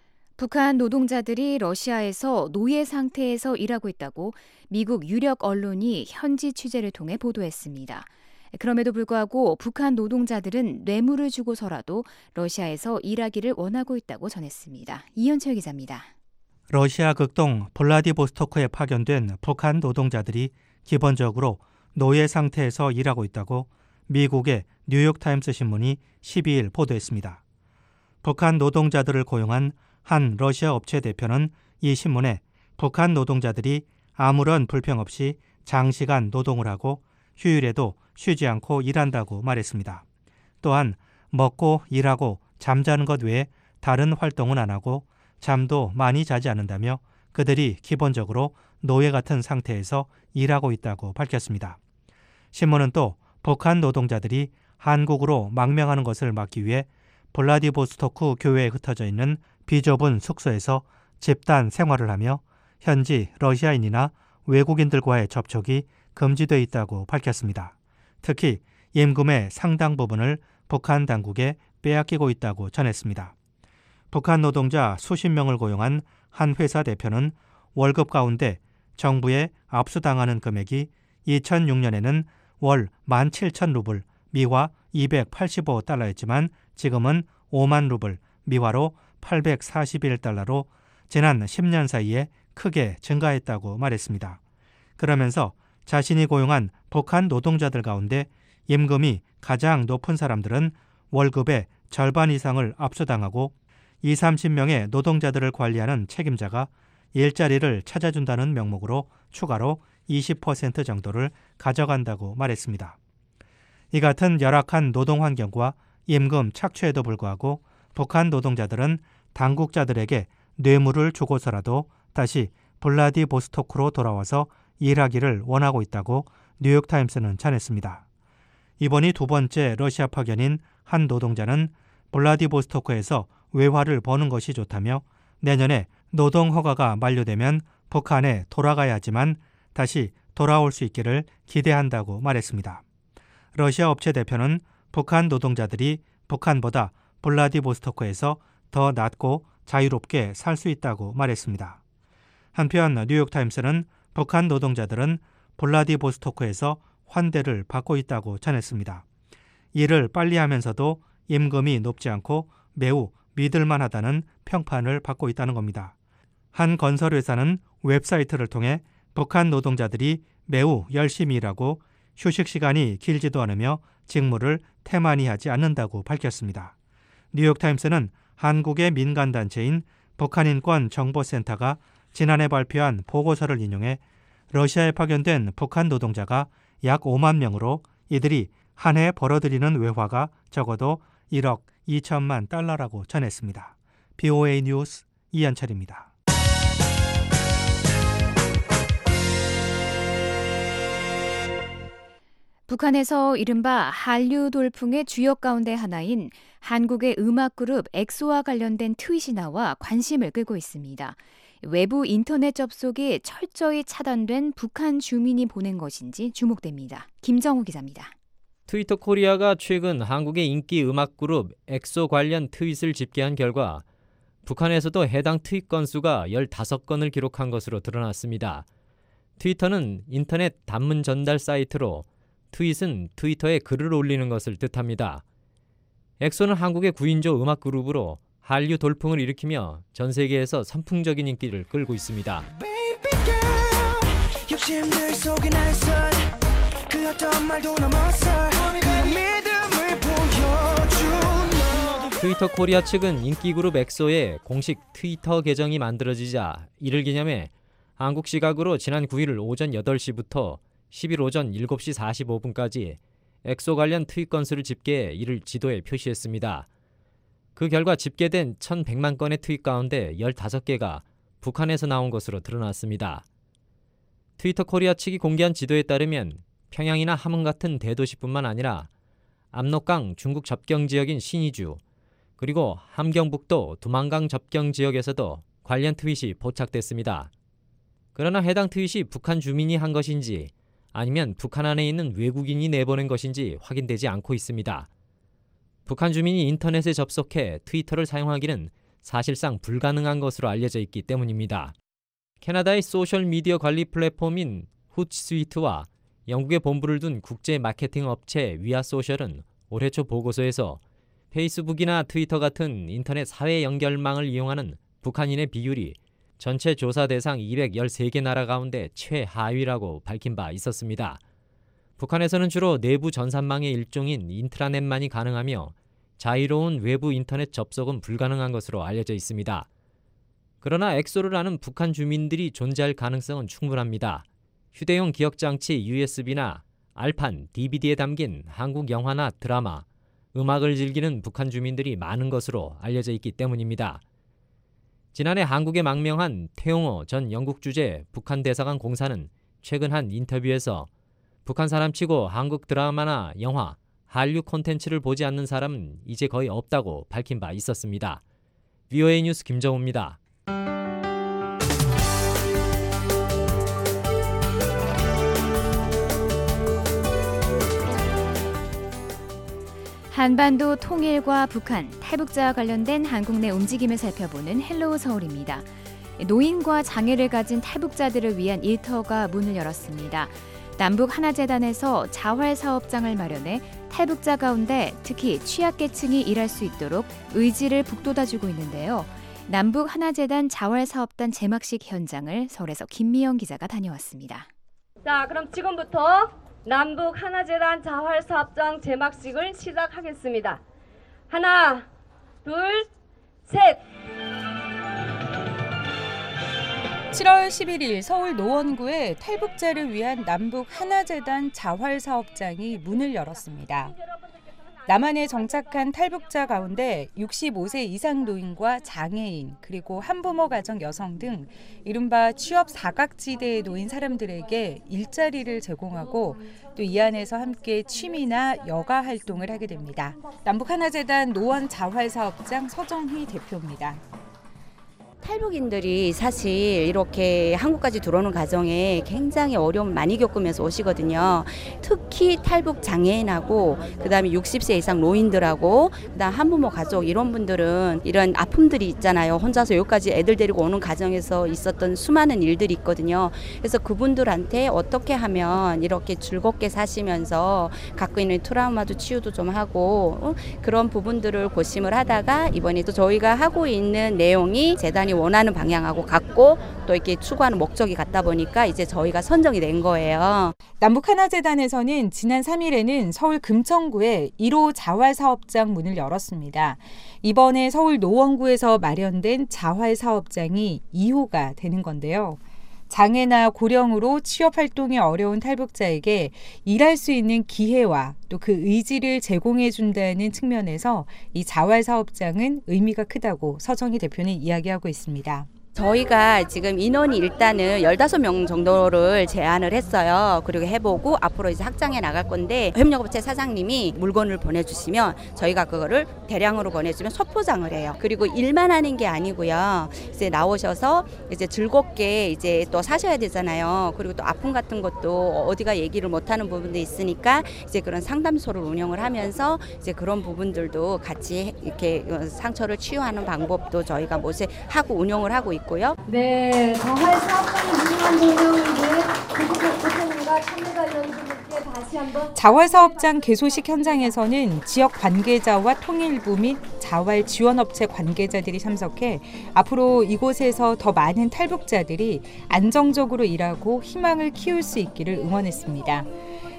북한 노동자들이 러시아에서 노예 상태에서 일하고 있다고 미국 유력 언론이 현지 취재를 통해 보도했습니다. 그럼에도 불구하고 북한 노동자들은 뇌물을 주고서라도 러시아에서 일하기를 원하고 있다고 전했습니다. 이현철 기자입니다. 러시아 극동 블라디보스토크에 파견된 북한 노동자들이 기본적으로 노예 상태에서 일하고 있다고 미국의 뉴욕타임스 신문이 십이 일 보도했습니다. 북한 노동자들을 고용한 한 러시아 업체 대표는 이 신문에 북한 노동자들이 아무런 불평 없이 장시간 노동을 하고 휴일에도 쉬지 않고 일한다고 말했습니다. 또한 먹고 일하고 잠자는 것 외에 다른 활동은 안 하고 잠도 많이 자지 않는다며 그들이 기본적으로 노예 같은 상태에서 일하고 있다고 밝혔습니다. 신문은 또 북한 노동자들이 한국으로 망명하는 것을 막기 위해 블라디보스토크 교외에 흩어져 있는 비좁은 숙소에서 집단 생활을 하며 현지 러시아인이나 외국인들과의 접촉이 금지돼 있다고 밝혔습니다. 특히 임금의 상당 부분을 북한 당국에 빼앗기고 있다고 전했습니다. 북한 노동자 수십 명을 고용한 한 회사 대표는 월급 가운데 정부에 압수당하는 금액이 이천육 년에는 월 만 칠천 루블, 미화 이백팔십오 달러였지만 지금은 오만 루블, 미화로 팔백사십일 달러로 지난 십 년 사이에 크게 증가했다고 말했습니다. 그러면서 자신이 고용한 북한 노동자들 가운데 임금이 가장 높은 사람들은 월급의 절반 이상을 압수당하고 이삼십 명의 노동자들을 관리하는 책임자가 일자리를 찾아준다는 명목으로 추가로 이십 퍼센트 정도를 가져간다고 말했습니다. 이 같은 열악한 노동 환경과 임금 착취에도 불구하고 북한 노동자들은 당국자들에게 뇌물을 주고서라도 다시 블라디보스토크로 돌아와서 일하기를 원하고 있다고 뉴욕타임스는 전했습니다. 이번이 두 번째 러시아 파견인 한 노동자는 블라디보스토크에서 외화를 버는 것이 좋다며 내년에 노동 허가가 만료되면 북한에 돌아가야 하지만 다시 돌아올 수 있기를 기대한다고 말했습니다. 러시아 업체 대표는 북한 노동자들이 북한보다 블라디보스토크에서 더 낫고 자유롭게 살 수 있다고 말했습니다. 한편 뉴욕타임스는 북한 노동자들은 블라디보스토크에서 환대를 받고 있다고 전했습니다. 일을 빨리 하면서도 임금이 높지 않고 매우 믿을만하다는 평판을 받고 있다는 겁니다. 한 건설회사는 웹사이트를 통해 북한 노동자들이 매우 열심히 일하고 휴식 시간이 길지도 않으며 직무를 태만히 하지 않는다고 밝혔습니다. 뉴욕타임스는 한국의 민간단체인 북한인권정보센터가 지난해 발표한 보고서를 인용해 러시아에 파견된 북한 노동자가 약 오만 명으로 이들이 한 해 벌어들이는 외화가 적어도 일억 이천만 달러라고 전했습니다. 브이오에이 뉴스 이현철입니다. 북한에서 이른바 한류 돌풍의 주역 가운데 하나인 한국의 음악 그룹 엑소와 관련된 트윗이 나와 관심을 끌고 있습니다. 외부 인터넷 접속이 철저히 차단된 북한 주민이 보낸 것인지 주목됩니다. 김정우 기자입니다. 트위터 코리아가 최근 한국의 인기 음악 그룹 엑소 관련 트윗을 집계한 결과 북한에서도 해당 트윗 건수가 열다섯 건을 기록한 것으로 드러났습니다. 트위터는 인터넷 단문 전달 사이트로 트윗은 트위터에 글을 올리는 것을 뜻합니다. 엑소는 한국의 구인조 음악 그룹으로 한류 돌풍을 일으키며 전 세계에서 선풍적인 인기를 끌고 있습니다. 그 어떤 말도 넘어서 그 믿음을 보여줘 트위터 코리아 측은 인기그룹 엑소의 공식 트위터 계정이 만들어지자 이를 기념해 한국 시각으로 지난 구 일 오전 여덟 시부터 십일 오전 일곱 시 사십오 분까지 엑소 관련 트윗 건수를 집계해 이를 지도에 표시했습니다. 그 결과 집계된 천백만 건의 트윗 가운데 열다섯 개가 북한에서 나온 것으로 드러났습니다. 트위터 코리아 측이 공개한 지도에 따르면 평양이나 함흥 같은 대도시뿐만 아니라 압록강 중국 접경 지역인 신의주, 그리고 함경북도 두만강 접경 지역에서도 관련 트윗이 포착됐습니다. 그러나 해당 트윗이 북한 주민이 한 것인지 아니면 북한 안에 있는 외국인이 내보낸 것인지 확인되지 않고 있습니다. 북한 주민이 인터넷에 접속해 트위터를 사용하기는 사실상 불가능한 것으로 알려져 있기 때문입니다. 캐나다의 소셜미디어 관리 플랫폼인 훗스위트와 영국에 본부를 둔 국제 마케팅 업체 위아소셜은 올해 초 보고서에서 페이스북이나 트위터 같은 인터넷 사회 연결망을 이용하는 북한인의 비율이 전체 조사 대상 이백십삼 개 나라 가운데 최하위라고 밝힌 바 있었습니다. 북한에서는 주로 내부 전산망의 일종인 인트라넷만이 가능하며 자유로운 외부 인터넷 접속은 불가능한 것으로 알려져 있습니다. 그러나 엑소를 아는 북한 주민들이 존재할 가능성은 충분합니다. 휴대용 기억장치 유에스비나 알판, 디비디에 담긴 한국 영화나 드라마, 음악을 즐기는 북한 주민들이 많은 것으로 알려져 있기 때문입니다. 지난해 한국에 망명한 태용호 전 영국 주재 북한 대사관 공사는 최근 한 인터뷰에서 북한 사람치고 한국 드라마나 영화, 한류 콘텐츠를 보지 않는 사람은 이제 거의 없다고 밝힌 바 있었습니다. 브이오에이 뉴스 김정우입니다. 한반도 통일과 북한, 탈북자와 관련된 한국 내 움직임을 살펴보는 헬로우 서울입니다. 노인과 장애를 가진 탈북자들을 위한 일터가 문을 열었습니다. 남북 하나재단에서 자활사업장을 마련해 탈북자 가운데 특히 취약계층이 일할 수 있도록 의지를 북돋아주고 있는데요. 남북 하나재단 자활사업단 개막식 현장을 서울에서 김미영 기자가 다녀왔습니다. 자, 그럼 지금부터 남북 하나재단 자활사업장 개막식을 시작하겠습니다. 하나, 둘, 셋! 칠월 십일일 서울 노원구에 탈북자를 위한 남북 하나재단 자활사업장이 문을 열었습니다. 남한에 정착한 탈북자 가운데 육십오 세 이상 노인과 장애인 그리고 한부모 가정 여성 등 이른바 취업 사각지대에 놓인 사람들에게 일자리를 제공하고 또 이 안에서 함께 취미나 여가 활동을 하게 됩니다. 남북 하나재단 노원 자활사업장 서정희 대표입니다. 탈북인들이 사실 이렇게 한국까지 들어오는 과정에 굉장히 어려움을 많이 겪으면서 오시거든요. 특히 탈북 장애인하고 그다음에 육십 세 이상 노인들하고 그다음 한부모 가족 이런 분들은 이런 아픔들이 있잖아요. 혼자서 여기까지 애들 데리고 오는 과정에서 있었던 수많은 일들이 있거든요. 그래서 그분들한테 어떻게 하면 이렇게 즐겁게 사시면서 갖고 있는 트라우마도 치유도 좀 하고 어? 그런 부분들을 고심을 하다가 이번에 또 저희가 하고 있는 내용이 재단이 원하는 방향하고 같고 또 이렇게 추구하는 목적이 같다 보니까 이제 저희가 선정이 된 거예요. 남북 하나재단에서는 지난 삼 일에는 서울 금천구에 일 호 자활사업장 문을 열었습니다. 이번에 서울 노원구에서 마련된 자활사업장이 이 호가 되는 건데요. 장애나 고령으로 취업활동이 어려운 탈북자에게 일할 수 있는 기회와 또 그 의지를 제공해 준다는 측면에서 이 자활사업장은 의미가 크다고 서정희 대표는 이야기하고 있습니다. 저희가 지금 인원이 일단은 열다섯 명 정도를 제안을 했어요. 그리고 해보고 앞으로 이제 확장해 나갈 건데 협력업체 사장님이 물건을 보내주시면 저희가 그거를 대량으로 보내주면 소포장을 해요. 그리고 일만 하는 게 아니고요. 이제 나오셔서 이제 즐겁게 이제 또 사셔야 되잖아요. 그리고 또 아픔 같은 것도 어디가 얘기를 못하는 부분도 있으니까 이제 그런 상담소를 운영을 하면서 이제 그런 부분들도 같이 이렇게 상처를 치유하는 방법도 저희가 모색하고 운영을 하고 있고. 네, 자활사업장을 운영한 동료인데 국회의원과 참여관련분들께 다시 한번 자활사업장 개소식 현장에서는 지역 관계자와 통일부 및 자활 지원업체 관계자들이 참석해 앞으로 이곳에서 더 많은 탈북자들이 안정적으로 일하고 희망을 키울 수 있기를 응원했습니다.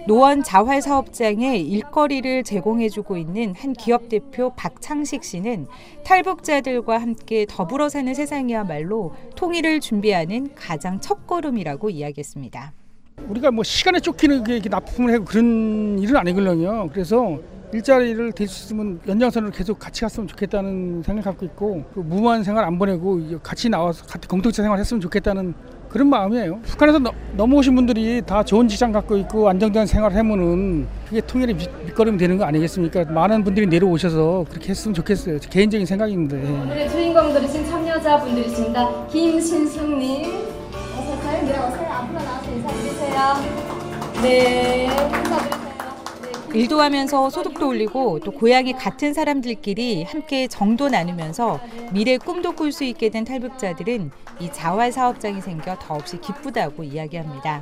노원 자활 사업장에 일거리를 제공해주고 있는 한 기업 대표 박창식 씨는 탈북자들과 함께 더불어 사는 세상이야말로 통일을 준비하는 가장 첫걸음이라고 이야기했습니다. 우리가 뭐 시간에 쫓기는 게 납품을 하고 그런 일은 아니거든요. 그래서 일자리를 될 수 있으면 연장선으로 계속 같이 갔으면 좋겠다는 생각을 갖고 있고, 무모한 생활 안 보내고 같이 나와서 같이 공동체 생활했으면 좋겠다는 그런 마음이에요. 북한에서 너, 넘어오신 분들이 다 좋은 직장 갖고 있고 안정된 생활을 하면은 그게 통일의 밑거름이 되는 거 아니겠습니까? 많은 분들이 내려오셔서 그렇게 했으면 좋겠어요. 개인적인 생각인데. 오늘의 주인공들이신 참여자분들이십니다. 김신숙님, 어서 오세요. 네, 어서요. 앞으로 나와서 인사드리세요. 네, 인사드리세요. 일도 하면서 소득도 올리고 또 고향이 같은 사람들끼리 함께 정도 나누면서 미래 꿈도 꿀 수 있게 된 탈북자들은 이 자활 사업장이 생겨 더없이 기쁘다고 이야기합니다.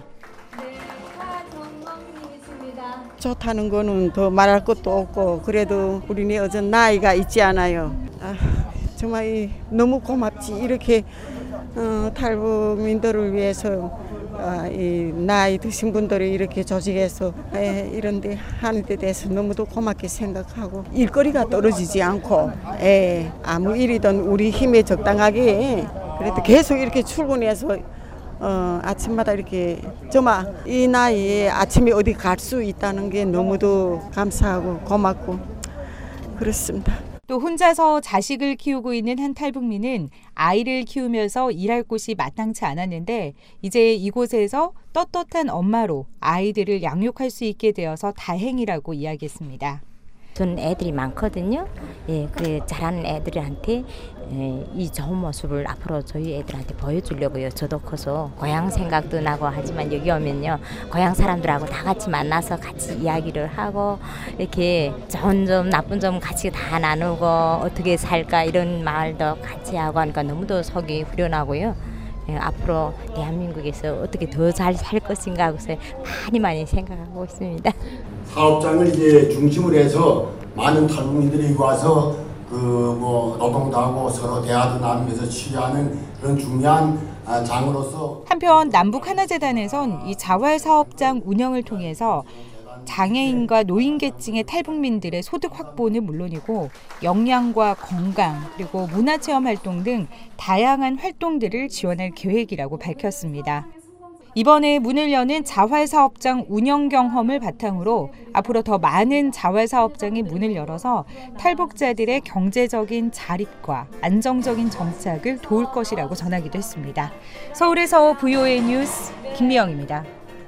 좋다는 거는 더 말할 것도 없고, 그래도 우리는 여전 나이가 있지 않아요. 아, 정말 너무 고맙지. 이렇게 어, 탈북민들을 위해서 아, 이 나이 드신 분들이 이렇게 조직해서 에, 이런 데 하는 데 대해서 너무도 고맙게 생각하고, 일거리가 떨어지지 않고 에, 아무 일이든 우리 힘에 적당하게 그래도 계속 이렇게 출근해서 어, 아침마다 이렇게 정말 이 나이에 아침에 어디 갈 수 있다는 게 너무도 감사하고 고맙고 그렇습니다. 또 혼자서 자식을 키우고 있는 한 탈북민은 아이를 키우면서 일할 곳이 마땅치 않았는데 이제 이곳에서 떳떳한 엄마로 아이들을 양육할 수 있게 되어서 다행이라고 이야기했습니다. 저는 애들이 많거든요. 예, 그래 잘하는 애들한테 예, 이 좋은 모습을 앞으로 저희 애들한테 보여주려고요. 저도 커서 고향 생각도 나고 하지만 여기 오면요, 고향 사람들하고 다 같이 만나서 같이 이야기를 하고 이렇게 좋은 점 나쁜 점 같이 다 나누고 어떻게 살까 이런 말도 같이 하고 하니까 너무도 속이 후련하고요. 예, 앞으로 대한민국에서 어떻게 더 잘 살 것인가 하고서 많이 많이 생각하고 있습니다. 사업장을 이제 중심으로 해서 많은 탈북민들이 와서 그 뭐 노동도 하고 서로 대화도 나누면서 취하는 그런 중요한 장으로서. 한편 남북 하나재단에선 이 자활 사업장 운영을 통해서 장애인과 노인계층의 탈북민들의 소득 확보는 물론이고 역량과 건강 그리고 문화체험 활동 등 다양한 활동들을 지원할 계획이라고 밝혔습니다. 이번에 문을 여는 자활 사업장 운영 경험을 바탕으로 앞으로 더 많은 자활 사업장이 문을 열어서 탈북자들의 경제적인 자립과 안정적인 정착을 도울 것이라고 전하기도 했습니다. 서울에서 브이오에이 뉴스 김미영입니다.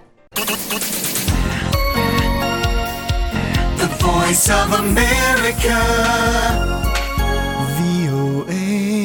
The Voice of America, 브이오에이.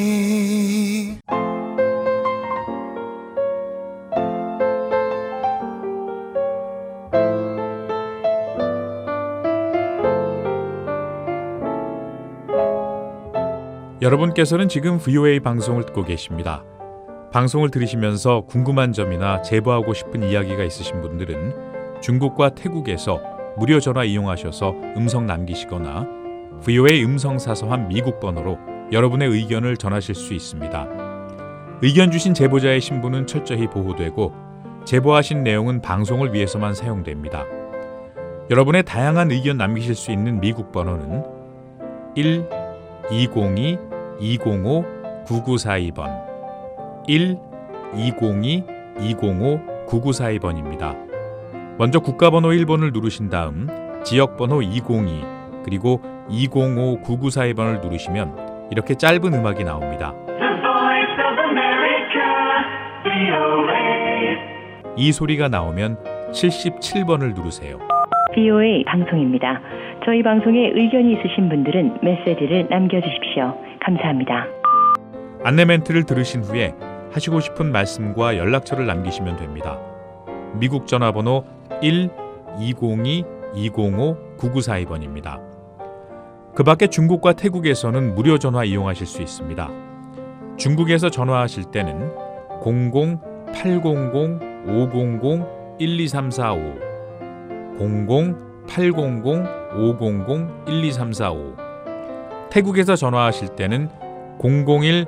여러분께서는 지금 브이오에이 방송을 듣고 계십니다. 방송을 들으시면서 궁금한 점이나 제보하고 싶은 이야기가 있으신 분들은 중국과 태국에서 무료 전화 이용하셔서 음성 남기시거나 브이오에이 음성사서함 미국 번호로 여러분의 의견을 전하실 수 있습니다. 의견 주신 제보자의 신분은 철저히 보호되고 제보하신 내용은 방송을 위해서만 사용됩니다. 여러분의 다양한 의견 남기실 수 있는 미국 번호는 일 이공이 이공오 구구사이 번 일 이공이 이공오 구구사이 번입니다. 먼저 국가번호 일 번을 누르신 다음 지역번호 이공이 그리고 이공오 구구사이 번을 누르시면 이렇게 짧은 음악이 나옵니다. 이 소리가 나오면 칠십칠 번을 누르세요. 브이오에이 방송입니다. 저희 방송에 의견이 있으신 분들은 메시지를 남겨주십시오. 감사합니다. 안내 멘트를 들으신 후에 하시고 싶은 말씀과 연락처를 남기시면 됩니다. 미국 전화번호 일 이공이 이공오 구구사이 번입니다. 그 밖에 중국과 태국에서는 무료 전화 이용하실 수 있습니다. 중국에서 전화하실 때는 공공 팔공공 오공공 일이삼사오 공공 팔공공 오공공 일이삼사오 태국에서 전화하실 때는 공공일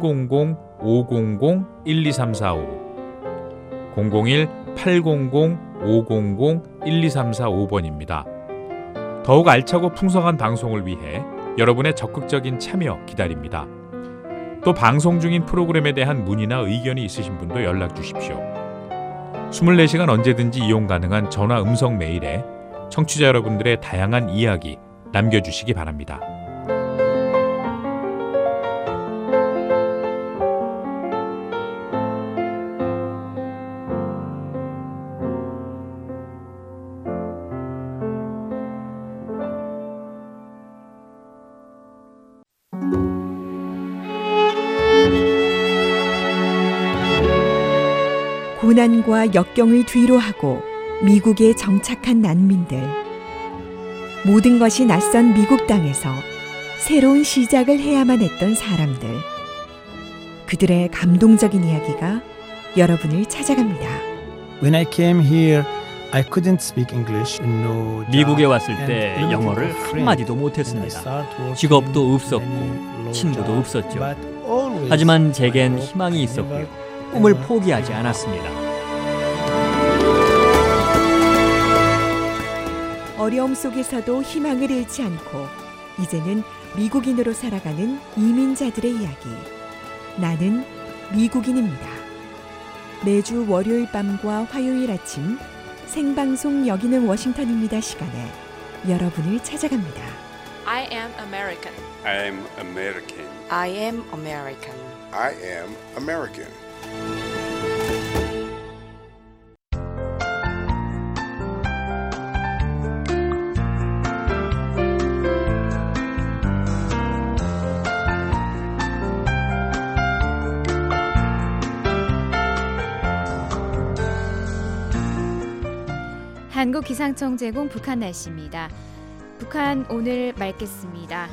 팔공공 오공공 일이삼사오 공공일 팔공공 오공공 일이삼사오 번입니다. 더욱 알차고 풍성한 방송을 위해 여러분의 적극적인 참여 기다립니다. 또 방송 중인 프로그램에 대한 문의나 의견이 있으신 분도 연락 주십시오. 이십사 시간 언제든지 이용 가능한 전화 음성 메일에 청취자 여러분들의 다양한 이야기 남겨주시기 바랍니다. 고난과 역경을 뒤로하고 미국에 정착한 난민들. 모든 것이 낯선 미국 땅에서 새로운 시작을 해야만 했던 사람들. 그들의 감동적인 이야기가 여러분을 찾아갑니다. When I came here, I couldn't speak English. No job, 미국에 왔을 때 and limited 영어를 friends. 한마디도 And I 못했습니다. started working 직업도 없었고 low 친구도 job, 없었죠. but always 하지만 제겐 I hope 희망이 있었고요. never, 꿈을 ever 포기하지 않았습니다. 어려움 속에서도 희망을 잃지 않고 이제는 미국인으로 살아가는 이민자들의 이야기. 나는 미국인입니다. 매주 월요일 밤과 화요일 아침 생방송 여기는 워싱턴입니다 시간에 여러분을 찾아갑니다. I am American. I am American. I am American. I am American. 한국기상청 제공 북한 날씨입니다. 북한 오늘 맑겠습니다.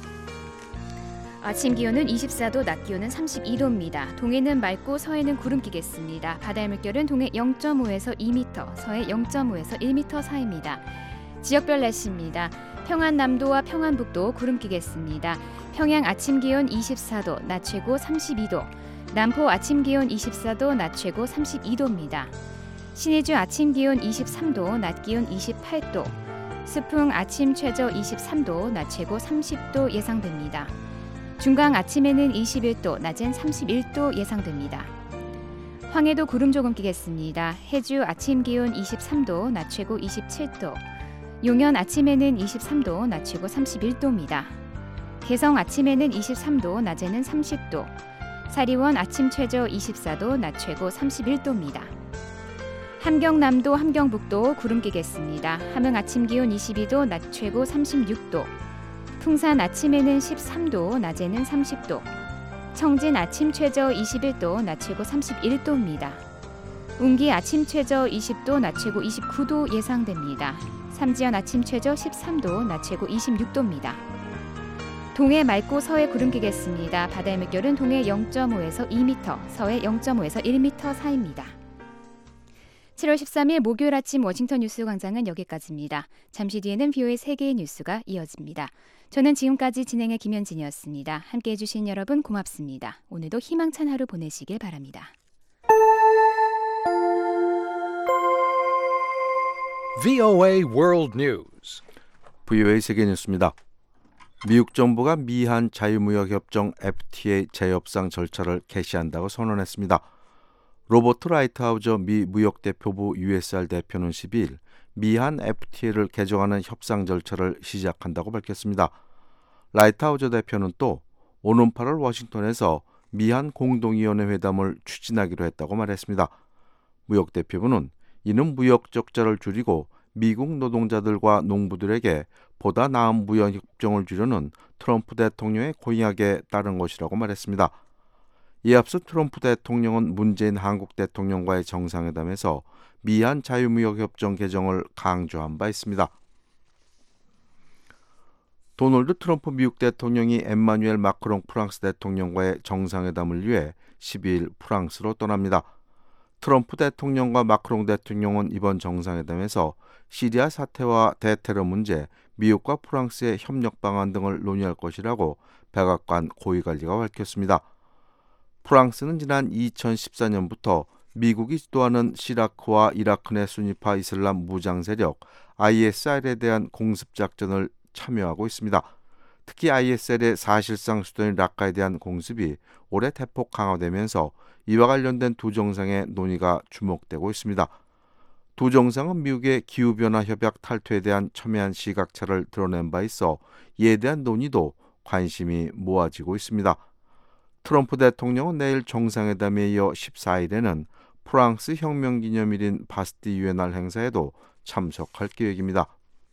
아침 기온은 이십사 도, 낮 기온은 삼십이 도입니다. 동해는 맑고 서해는 구름 끼겠습니다. 바다의 물결은 동해 영 점 오에서 이 미터, 서해 영 점 오에서 일 미터 사이입니다. 지역별 날씨입니다. 평안남도와 평안북도 구름 끼겠습니다. 평양 아침 기온 이십사 도, 낮 최고 삼십이 도, 남포 아침 기온 이십사 도, 낮 최고 삼십이 도입니다. 신의주 아침 기온 이십삼 도, 낮 기온 이십팔 도, 스풍 아침 최저 이십삼 도, 낮 최고 삼십 도 예상됩니다. 중강 아침에는 이십일 도, 낮엔 삼십일 도 예상됩니다. 황해도 구름 조금 끼겠습니다. 해주 아침 기온 이십삼 도, 낮 최고 이십칠 도, 용현 아침에는 이십삼 도, 낮 최고 삼십일 도입니다. 개성 아침에는 이십삼 도, 낮에는 삼십 도, 사리원 아침 최저 이십사 도, 낮 최고 삼십일 도입니다. 함경남도 함경북도 구름 끼겠습니다. 함흥 아침 기온 이십이 도, 낮 최고 삼십육 도, 풍산 아침에는 십삼 도, 낮에는 삼십 도, 청진 아침 최저 이십일 도, 낮 최고 삼십일 도입니다. 운기 아침 최저 이십 도, 낮 최고 이십구 도 예상됩니다. 삼지연 아침 최저 십삼 도, 낮 최고 이십육 도입니다. 동해 맑고 서해 구름 끼겠습니다. 바다의 물결은 동해 영 점 오에서 이 미터, 서해 영 점 오에서 일 미터 사이입니다. 칠월 십삼일 목요일 아침 워싱턴 뉴스 광장은 여기까지입니다. 잠시 뒤에는 비오의 세계의 뉴스가 이어집니다. 저는 지금까지 진행의 김현진이었습니다. 함께해 주신 여러분 고맙습니다. 오늘도 희망찬 하루 보내시길 바랍니다. 브이오에이 World News. 브이오에이 세계 뉴스입니다. 미국 정부가 미한 자유무역협정 에프티에이 재협상 절차를 개시한다고 선언했습니다. 로버트 라이트하우저 미 무역대표부 유에스알 대표는 십이일 미한 에프티에이를 개정하는 협상 절차를 시작한다고 밝혔습니다. 라이트하우저 대표는 또 오는 팔월 워싱턴에서 미한 공동위원회 회담을 추진하기로 했다고 말했습니다. 무역대표부는 이는 무역 적자를 줄이고 미국 노동자들과 농부들에게 보다 나은 무역협정을 주려는 트럼프 대통령의 공약에 따른 것이라고 말했습니다. 이에 앞서 트럼프 대통령은 문재인 한국 대통령과의 정상회담에서 미한 자유무역협정 개정을 강조한 바 있습니다. 도널드 트럼프 미국 대통령이 엠마뉴엘 마크롱 프랑스 대통령과의 정상회담을 위해 십이일 프랑스로 떠납니다. 트럼프 대통령과 마크롱 대통령은 이번 정상회담에서 시리아 사태와 대테러 문제, 미국과 프랑스의 협력 방안 등을 논의할 것이라고 백악관 고위관리가 밝혔습니다. 프랑스는 지난 이천십사년부터 미국이 주도하는 시라크와 이라크 내 순위파 이슬람 무장 세력 아이에스알에 대한 공습 작전을 참여하고 있습니다. 특히 아이에스알의 사실상 수도인 라카에 대한 공습이 올해 대폭 강화되면서 이와 관련된 두 정상의 논의가 주목되고 있습니다. 두 정상은 미국의 기후변화 협약 탈퇴에 대한 첨예한 시각차를 드러낸 바 있어 이에 대한 논의도 관심이 모아지고 있습니다. 트럼프 대통령은 내일 정상회담에 이어 십사 일에는 프랑스 혁명기념일인 바스티유의 날 행사에도 참석할 계획입니다.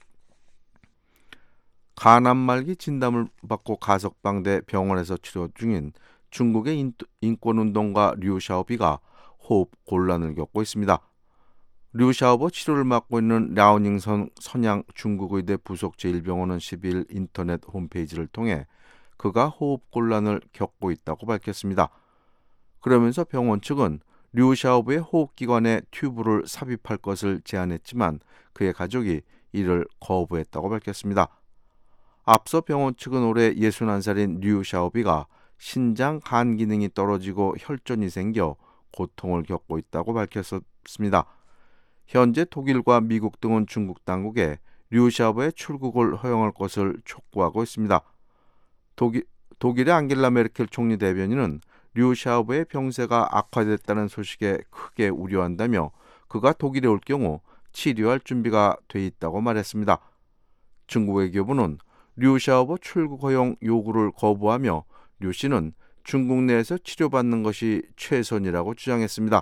간암 말기 진단을 받고 가석방돼 병원에서 치료 중인 중국의 인권운동가 류 샤오비가 호흡 곤란을 겪고 있습니다. 류 샤오비 치료를 맡고 있는 라오닝성 선양 중국의대 부속 제일병원은 십이 일 인터넷 홈페이지를 통해 그가 호흡 곤란을 겪고 있다고 밝혔습니다. 그러면서 병원 측은 류 샤오비의 호흡기관에 튜브를 삽입할 것을 제안했지만 그의 가족이 이를 거부했다고 밝혔습니다. 앞서 병원 측은 올해 예순한 살인 류 샤오비가 신장 간 기능이 떨어지고 혈전이 생겨 고통을 겪고 있다고 밝혔습니다. 현재 독일과 미국 등은 중국 당국에 류 샤오비의 출국을 허용할 것을 촉구하고 있습니다. 독일, 독일의 앙겔라 메르켈 총리 대변인은 류 샤오비의 병세가 악화됐다는 소식에 크게 우려한다며 그가 독일에 올 경우 치료할 준비가 돼 있다고 말했습니다. 중국 외교부는 류 샤오비 출국 허용 요구를 거부하며 류 씨는 중국 내에서 치료받는 것이 최선이라고 주장했습니다.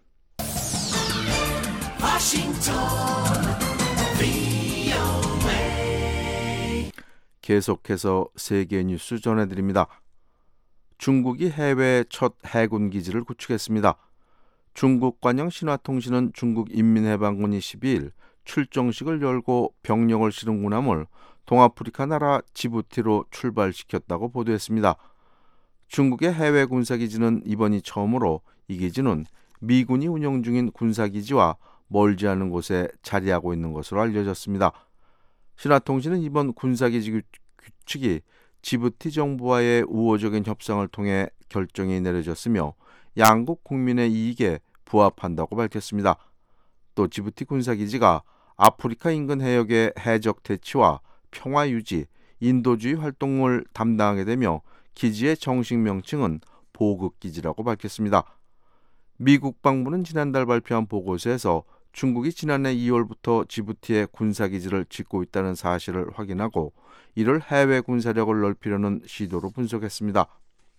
계속해서 세계 뉴스 전해드립니다. 중국이 해외 첫 해군 기지를 구축했습니다. 중국 관영 신화통신은 중국 인민해방군이 십이 일 출정식을 열고 병력을 실은 군함을 동아프리카 나라 지부티로 출발시켰다고 보도했습니다. 중국의 해외 군사기지는 이번이 처음으로 이 기지는 미군이 운영 중인 군사기지와 멀지 않은 곳에 자리하고 있는 것으로 알려졌습니다. 신화통신은 이번 군사기지 규칙이 지부티 정부와의 우호적인 협상을 통해 결정이 내려졌으며 양국 국민의 이익에 부합한다고 밝혔습니다. 또 지부티 군사기지가 아프리카 인근 해역의 해적 대치와 평화 유지, 인도주의 활동을 담당하게 되며 기지의 정식 명칭은 보급기지라고 밝혔습니다. 미 국방부는 지난달 발표한 보고서에서 중국이 지난해 이월부터 지부티에 군사기지를 짓고 있다는 사실을 확인하고 이를 해외 군사력을 넓히려는 시도로 분석했습니다.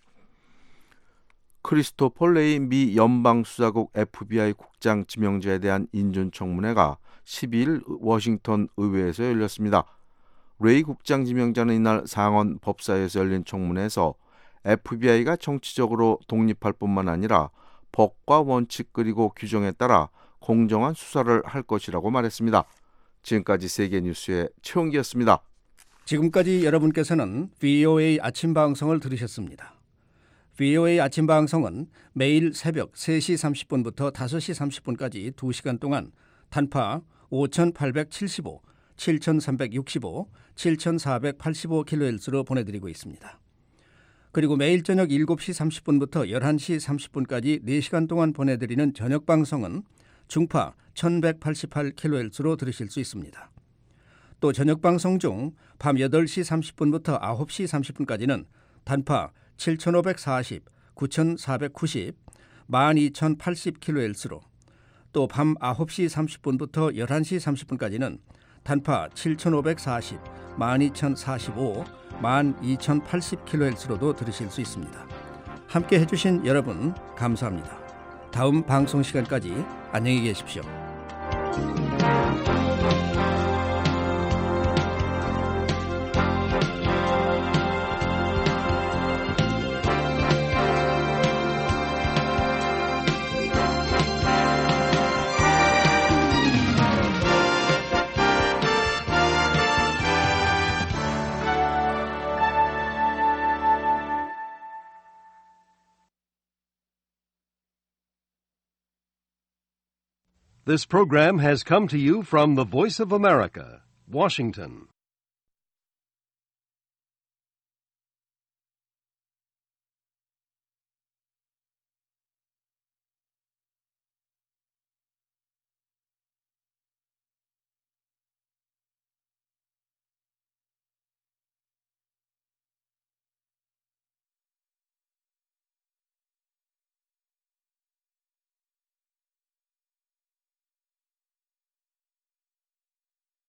크리스토퍼 레이 미 연방수사국 에프비아이 국장 지명자에 대한 인준청문회가 십이 일 워싱턴 의회에서 열렸습니다. 레이 국장 지명자는 이날 상원 법사위에서 열린 청문회에서 에프비아이가 정치적으로 독립할 뿐만 아니라 법과 원칙 그리고 규정에 따라 공정한 수사를 할 것이라고 말했습니다. 지금까지 세계뉴스의 최홍기였습니다. 지금까지 여러분께서는 브이오에이 아침 방송을 들으셨습니다. 브이오에이 아침 방송은 매일 새벽 세 시 삼십 분부터 다섯 시 삼십 분까지 두 시간 동안 단파 오천팔백칠십오, 칠천삼백육십오, 칠천사백팔십오 킬로헤르츠로 보내드리고 있습니다. 그리고 매일 저녁 일곱 시 삼십 분부터 열한 시 삼십 분까지 네 시간 동안 보내드리는 저녁 방송은 중파 천백팔십팔 킬로헤르츠로 들으실 수 있습니다. 또 저녁 방송 중 밤 여덟 시 삼십 분부터 아홉 시 삼십 분까지는 단파 칠천오백사십, 구천사백구십, 만 이천팔십 킬로헤르츠로 또 밤 아홉 시 삼십 분부터 열한 시 삼십 분까지는 단파 칠천오백사십, 만 이천사십오, 만 이천팔십 킬로헤르츠로도 들으실 수 있습니다. 함께 해주신 여러분 감사합니다. 다음 방송 시간까지 안녕히 계십시오. This program has come to you from the Voice of America, Washington.